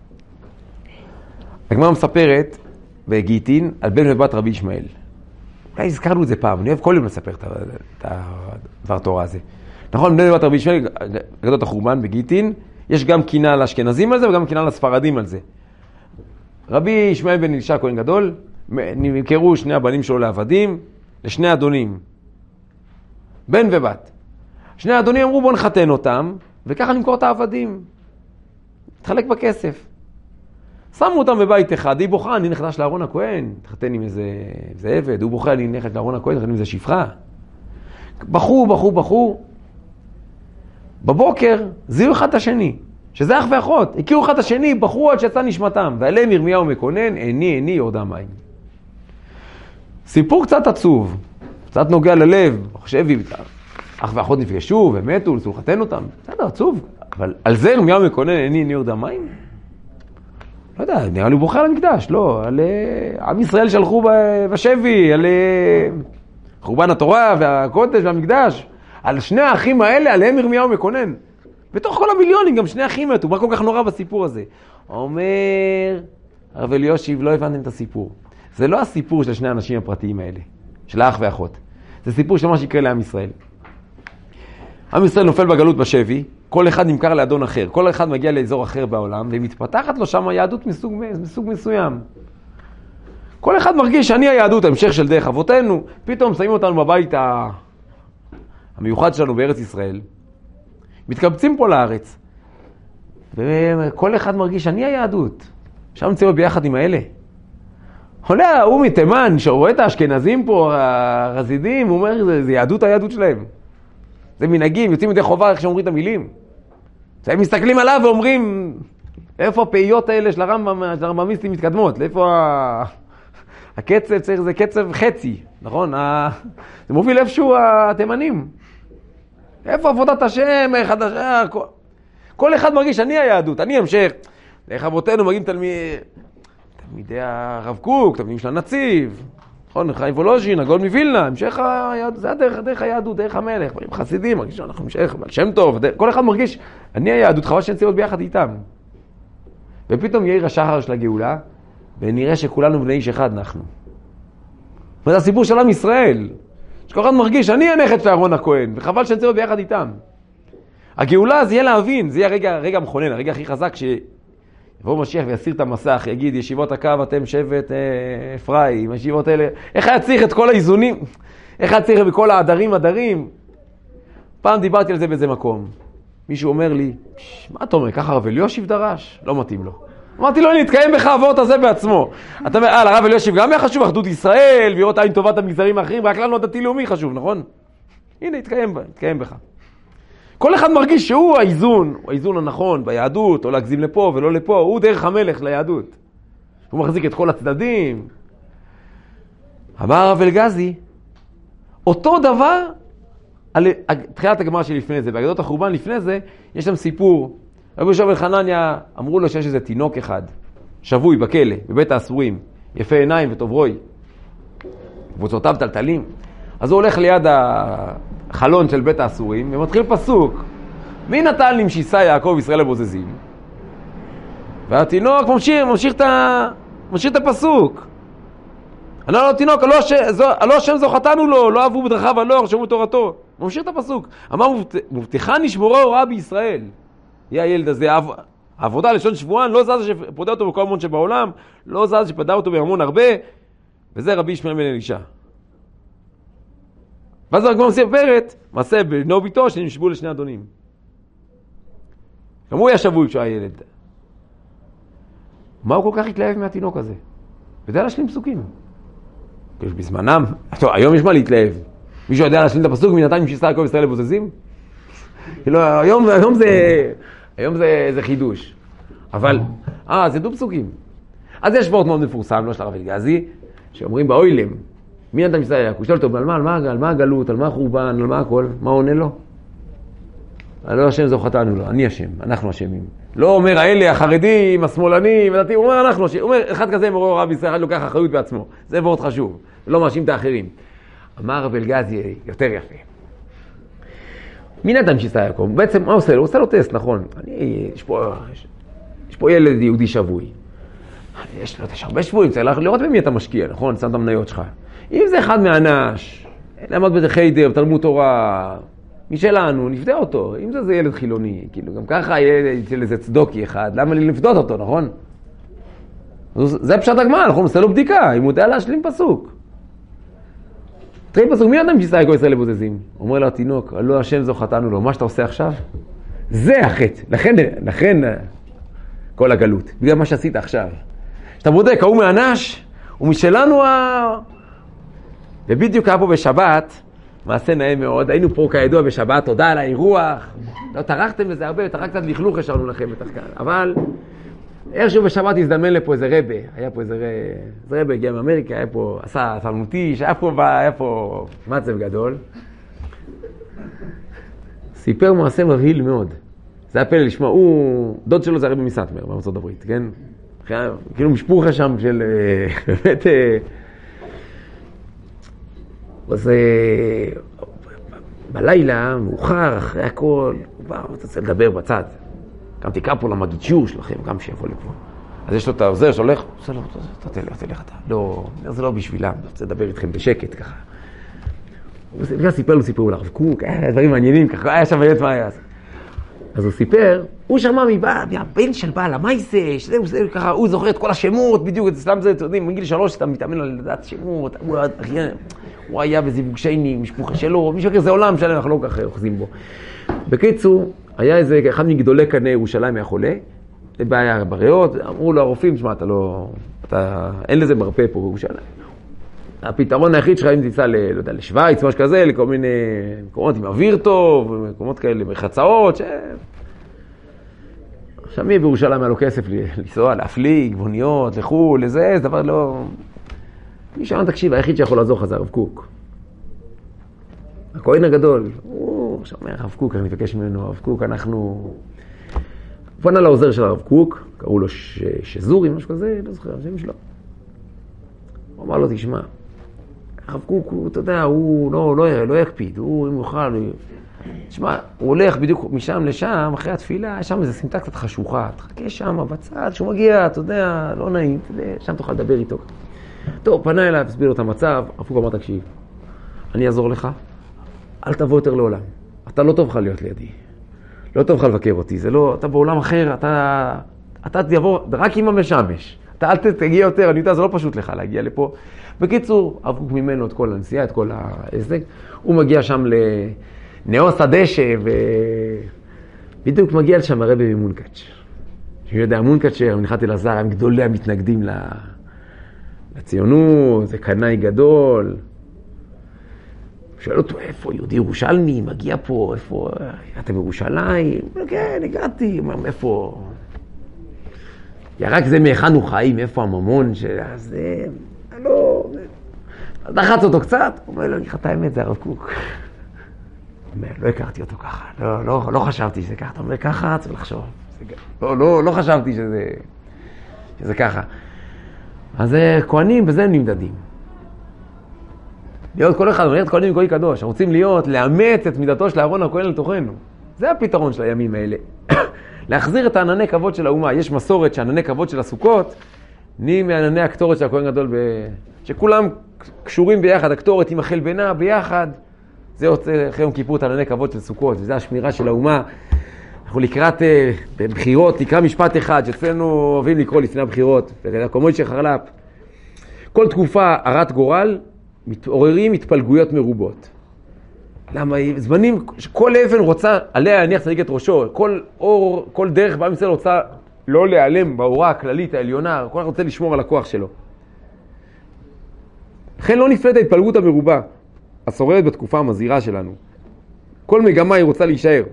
הגמרא מספרת בגיטין על בן ובת רבי ישמעאל. אולי הזכרנו את זה פעם, אני אוהב כל יום לספר את הדבר תורה הזה. נכון, בן ובת רבי ישמעאל, אגדות החורבן בגיטין, יש גם קינה לאשכנזים על זה וגם קינה לספרדים על זה. רבי ישמעאל בן אלישע כהן גדול, נמכרו שני הבנים שלו לעבדים, לשני אדונים, בן ובת. שני אדונים אמרו בוא נחתן אותם, וככה נמכור את העבדים. תחלק בכסף. שמו אותם בבית אחד, היא בוכה, אני נכנס לארון הכהן, תחתן עם איזה עבד, הוא בוכה, אני נכנס לארון הכהן, תחתן עם איזה שפחה. בחו. בבוקר זיהו אחד את השני, שזה אח ואחות, הכירו אחד את השני, בחרו עד שיצא נשמתם, ועליהם ירמיהו מקונן, עיני יורדה מים. סיפור קצת עצוב, קצת נוגע ללב, חושב, אח ואחות נפגשו ומתו, רצו לחתן אותם, בסדר, עצוב, אבל על זה ירמיהו מקונן, עיני יורדה מים? לא יודע, נראה לי בוחר על המקדש, לא, על עם ישראל שהלכו בשבי, על חורבן התורה והקודש והמקדש, על שני האחים האלה, עליהם ירמיהו מקונן. בתוך כל המיליונים גם שני אחים מתו, מה כל כך נורא בסיפור הזה? אומר הרב אליושיב, לא הבנתם את הסיפור. זה לא הסיפור של שני האנשים הפרטיים האלה, של האח ואחות. זה סיפור של מה שיקרה לעם ישראל. עם ישראל נופל בגלות בשבי, כל אחד נמכר לאדון אחר, כל אחד מגיע לאזור אחר בעולם, ומתפתחת לו שם יהדות מסוג מסוים. כל אחד מרגיש שאני היהדות, המשך של דרך אבותינו, פתאום שמים אותנו בבית המיוחד שלנו בארץ ישראל, מתקבצים פה לארץ, וכל אחד מרגיש שאני היהדות, שם נצא ביחד עם האלה. עולה הוא מתימן, שרואה את האשכנזים פה, הרזידים, הוא אומר, זה יהדות היהדות שלהם. זה מנהגים, יוצאים מדי חובה איך שאומרים את המילים. הם מסתכלים עליו ואומרים, איפה הפעיות האלה של הרמב"מיסטים מתקדמות? לאיפה הקצב צריך, זה קצב חצי, נכון? זה מוביל איפשהו התימנים. איפה עבודת השם, חדשה? כל אחד מרגיש, אני היהדות, אני המשך. איך אבותינו מגיעים תלמידי הרב קוק, תלמידים של הנציב, נכון, חיים וולוז'ין, הגאון מווילנה, המשך היהדות, זה דרך היהדות, דרך המלך, חסידים, מרגיש שאנחנו המשך, בעל שם טוב, כל אחד מרגיש, אני היהדות, חבל שנצא עוד ביחד איתם. ופתאום יאיר השחר של הגאולה, ונראה שכולנו בני איש אחד אנחנו. וזה הסיפור של עם ישראל, שכל אחד מרגיש, אני הנכד של אהרון הכהן, וחבל שנצא עוד ביחד איתם. הגאולה זה יהיה להבין, זה יהיה הרגע המכונן, הרגע הכי חזק יבוא משיח ויסיר את המסך, יגיד, ישיבות הקו, אתם שבט אפרים, ישיבות האלה, איך היה צריך את כל האיזונים, איך היה צריך בכל העדרים, פעם דיברתי על זה באיזה מקום, מישהו אומר לי, מה אתה אומר, ככה הרב אליושיב דרש? לא מתאים לו. אמרתי לו, נתקיים בך אבות הזה בעצמו. אתה אומר, הרב אליושיב גם היה חשוב, אחדות ישראל, ויראות עין טובת המגזרים האחרים, רק לנו הדתי-לאומי חשוב, נכון? הנה, נתקיים בך. כל אחד מרגיש שהוא האיזון, הוא האיזון הנכון ביהדות, או להגזים לפה ולא לפה, הוא דרך המלך ליהדות. הוא מחזיק את כל הצדדים. אמר הרב אלגזי, אותו דבר, על תחילת הגמרא שלפני זה, באגדות החורבן לפני זה, יש שם סיפור. רבי יהושע בן חנניה, אמרו לו שיש איזה תינוק אחד, שבוי בכלא, בבית האסורים, יפה עיניים וטוב רוי, קבוצותיו טלטלים. אז הוא הולך ליד החלון של בית האסורים, ומתחיל פסוק. מי נתן לי משיסה יעקב ישראל לבוזזים? והתינוק ממשיך את הפסוק. אני לא תינוק, הלא השם זוכתנו לו, לא אהבו בדרכיו הלא, שמעו תורתו. ממשיך את הפסוק. אמר, מבטיחה נשמורה הוראה בישראל. יהיה הילד הזה, העבודה לשון שבוען, לא זז שפודה אותו בכל המון שבעולם, לא זז שפדה אותו בהמון הרבה, וזה רבי ישמעאל בן אלישע. ואז הגמרא מספרת, מעשה בנו ביתו שנשבו לשני אדונים. גם הוא היה שבוי כשהוא היה ילד. מה הוא כל כך התלהב מהתינוק הזה? יודע להשלים פסוקים. בזמנם, טוב, היום יש מה להתלהב. מישהו יודע להשלים את הפסוק, מנתיים משיסה יעקב ישראל לבוזזים? היום זה חידוש. אבל, זה דו פסוקים. אז יש וורט מאוד מפורסם, לא של הרב אלגזי, שאומרים באוילם, מי נתן משיסה יעקב? שואל אותו, על מה הגלות, על מה החורבן, על מה הכל? מה עונה לו? לא השם זוכתנו לו, אני השם, אנחנו אשמים. לא אומר האלה, החרדים, השמאלנים, הוא אומר אנחנו אשמים. הוא אומר, אחד כזה מורה הוראה בישראל, אחד לוקח אחריות בעצמו. זה מאוד חשוב, ולא מאשים את האחרים. אמר הרב אלגזי יותר יפה. מי נתן משיסה יעקב? בעצם מה עושה לו? הוא עושה לו טסט, נכון. יש פה ילד יהודי שבוי. יש הרבה שבויים, צריך לראות במי אתה משקיע, נכון? שם את המניות שלך. אם זה אחד מהאנש, למד בזה חיידר, תלמוד תורה, משלנו, נפדה אותו. אם זה ילד חילוני, כאילו, גם ככה ילד של איזה צדוקי אחד, למה לי לפדות אותו, נכון? זה פשט הגמרא, אנחנו נעשה לו בדיקה, אם הוא יודע להשלים פסוק. תראי פסוק, מי נתן משיסה יעקב ישראל לבוזזים? אומר לו התינוק, הלא השם זוכתנו לו, מה שאתה עושה עכשיו? זה החטא, לכן כל הגלות, בגלל מה שעשית עכשיו. שאתה בודק, הוא מאנש, הוא משלנו ובדיוק היה פה בשבת, מעשה נאה מאוד, היינו פה כידוע בשבת, תודה על האירוח, לא טרחתם בזה הרבה, טרח קצת לכלוך השארנו לכם בטח כאן, אבל איכשהו בשבת הזדמן לפה איזה רבה, היה פה איזה רבה, הגיע מאמריקה, היה פה, עשה סלמותי, היה פה מצב גדול, סיפר מעשה מבהיל מאוד, זה היה פלא לשמוע, דוד שלו זה הרבי מסטמר בארצות הברית, כן? כאילו משפוחה שם של, באמת, אז בלילה, מאוחר, אחרי הכל, הוא בא, הוא רוצה לדבר בצד. גם תקרא פה למגיד שיעור שלכם, גם שיבוא לפה. אז יש לו את העוזר שהולך, תלך אתה. לא, זה לא בשבילם, אני רוצה לדבר איתכם בשקט ככה. הוא סיפר לו סיפור לרב קוק, דברים מעניינים, ככה היה שם באמת מה היה. אז הוא סיפר, הוא שמע מהבן של בעל המייסה, שזה ככה, הוא זוכר את כל השמות, בדיוק, אצלם זה, אתם יודעים, מגיל 3 אתה מתאמן על לדעת שמות, הוא היה בזיווג שייני, משפחה שלו, מישהו כזה עולם שלהם, אנחנו לא ככה אוחזים בו. בקיצור, היה איזה אחד מגדולי קני ירושלים היה חולה, זה בעיה בריאות, אמרו לו הרופאים, שמע, אין לזה מרפא פה בירושלים. הפתרון היחיד שלך אם תיסע לשוויץ, משהו כזה, לכל מיני מקומות עם אוויר טוב, מקומות כאלה, מחצאות, עכשיו מי בירושלים היה לו כסף לנסוע, להפליג, גבוניות, לחול, לזה, זה דבר לא... מי שאמר, תקשיב, היחיד שיכול לעזור לך זה הרב קוק. הכהן הגדול, הוא אומר, הרב קוק, אני מבקש ממנו, הרב קוק, אנחנו... פנה לעוזר של הרב קוק, קראו לו שזורי, משהו כזה, לא זוכר, השם שלו. הוא אמר לו, תשמע, הרב קוק, הוא, אתה יודע, הוא לא יקפיד, הוא אם יוכל, תשמע, הוא הולך בדיוק משם לשם, אחרי התפילה, יש שם איזו סמטה קצת חשוכה, תחכה שם, בצד, כשהוא מגיע, אתה יודע, לא נעים, שם תוכל לדבר איתו. טוב, פנה אליו, הסביר לו את המצב, הרב קוק אמר, תקשיב, אני אעזור לך, אל תבוא יותר לעולם, אתה לא טוב לך להיות לידי, לא טוב לך לבקר אותי, זה לא, אתה בעולם אחר, אתה תבוא רק עם המשמש, אתה אל תגיע יותר, אני יודע, זה לא פשוט לך להגיע לפה. בקיצור, הרב קוק ממנו את כל הנסיעה, את כל ההסק, הוא מגיע שם לנאוס הדשא, ובדיוק מגיע לשם הרבי ממונקאץ'. אני יודע, מונקאצ'ר, מנחת אלעזר, הם גדולי המתנגדים לציונות, זה קנאי גדול. הוא שואל אותו, איפה יהודי ירושלמי, מגיע פה, איפה, אתם בירושלים? כן, הגעתי, איפה... רק זה מהיכן הוא חיים, איפה הממון, אז לא... דחץ אותו קצת, הוא אומר לו, אני חטא האמת, זה הרב קוק. הוא אומר, לא הכרתי אותו ככה, לא חשבתי שזה ככה, אתה אומר, ככה צריך לחשוב. לא חשבתי שזה ככה. אז כהנים, בזה הם נמדדים. להיות כל אחד, אומרת כהנים וגוי קדוש, רוצים לאמץ את מידתו של אהרון הכהן לתוכנו. זה הפתרון של הימים האלה. להחזיר את הענני כבוד של האומה. יש מסורת שענני כבוד של הסוכות, נהיים מענני הקטורת של הכהן גדול, שכולם קשורים ביחד, הקטורת עם החל בינה ביחד. זה יוצא אחרי יום כיפור את ענני כבוד של סוכות, וזה השמירה של האומה. אנחנו לקראת בחירות, נקרא משפט אחד, שאצלנו אוהבים לקרוא לפני הבחירות, הקומות של חרל"פ. כל תקופה הרת גורל, מתעוררים התפלגויות מרובות. למה? זמנים שכל אבן רוצה עליה להניח צדיק את ראשו, כל דרך בעם ישראל רוצה לא להיעלם בהוראה הכללית העליונה, כל אחד רוצה לשמור על הכוח שלו. לכן לא נפלט ההתפלגות המרובה, השורדת בתקופה המזהירה שלנו. כל מגמה היא רוצה להישאר.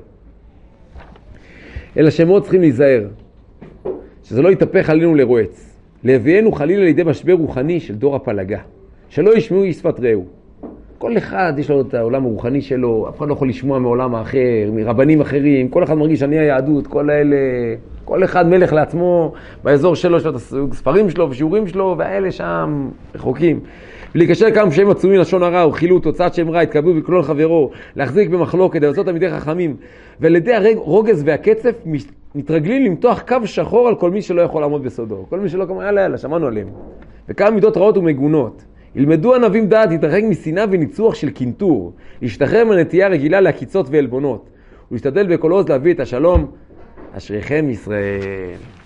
אלא שמות צריכים להיזהר, שזה לא יתהפך עלינו לרועץ. להביאנו חלילה לידי משבר רוחני של דור הפלגה, שלא ישמעו איש שפת רעהו. כל אחד יש לו את העולם הרוחני שלו, אף אחד לא יכול לשמוע מעולם האחר, מרבנים אחרים, כל אחד מרגיש אני היהדות, כל האלה, כל אחד מלך לעצמו, באזור שלו יש לו את הספרים שלו ושיעורים שלו, והאלה שם רחוקים. ולהיקשר כמה שהם עצומים לשון הרע, וחילוט, תוצאת שם רע, התקבלו בקלול חברו, להחזיק במחלוקת, לעשות תלמידי חכמים, ולידי הרוגז והקצף מתרגלים למתוח קו שחור על כל מי שלא יכול לעמוד בסודו. כל מי שלא כמו, יאללה, שמענו עליהם. וכמה מידות רעות ומגונות. ילמדו ענבים דעת להתרחק משנאה וניצוח של קינטור, להשתחרר מהנטייה רגילה להקיצות ועלבונות, ולהשתדל בכל עוז להביא את השלום. אשריכם ישראל.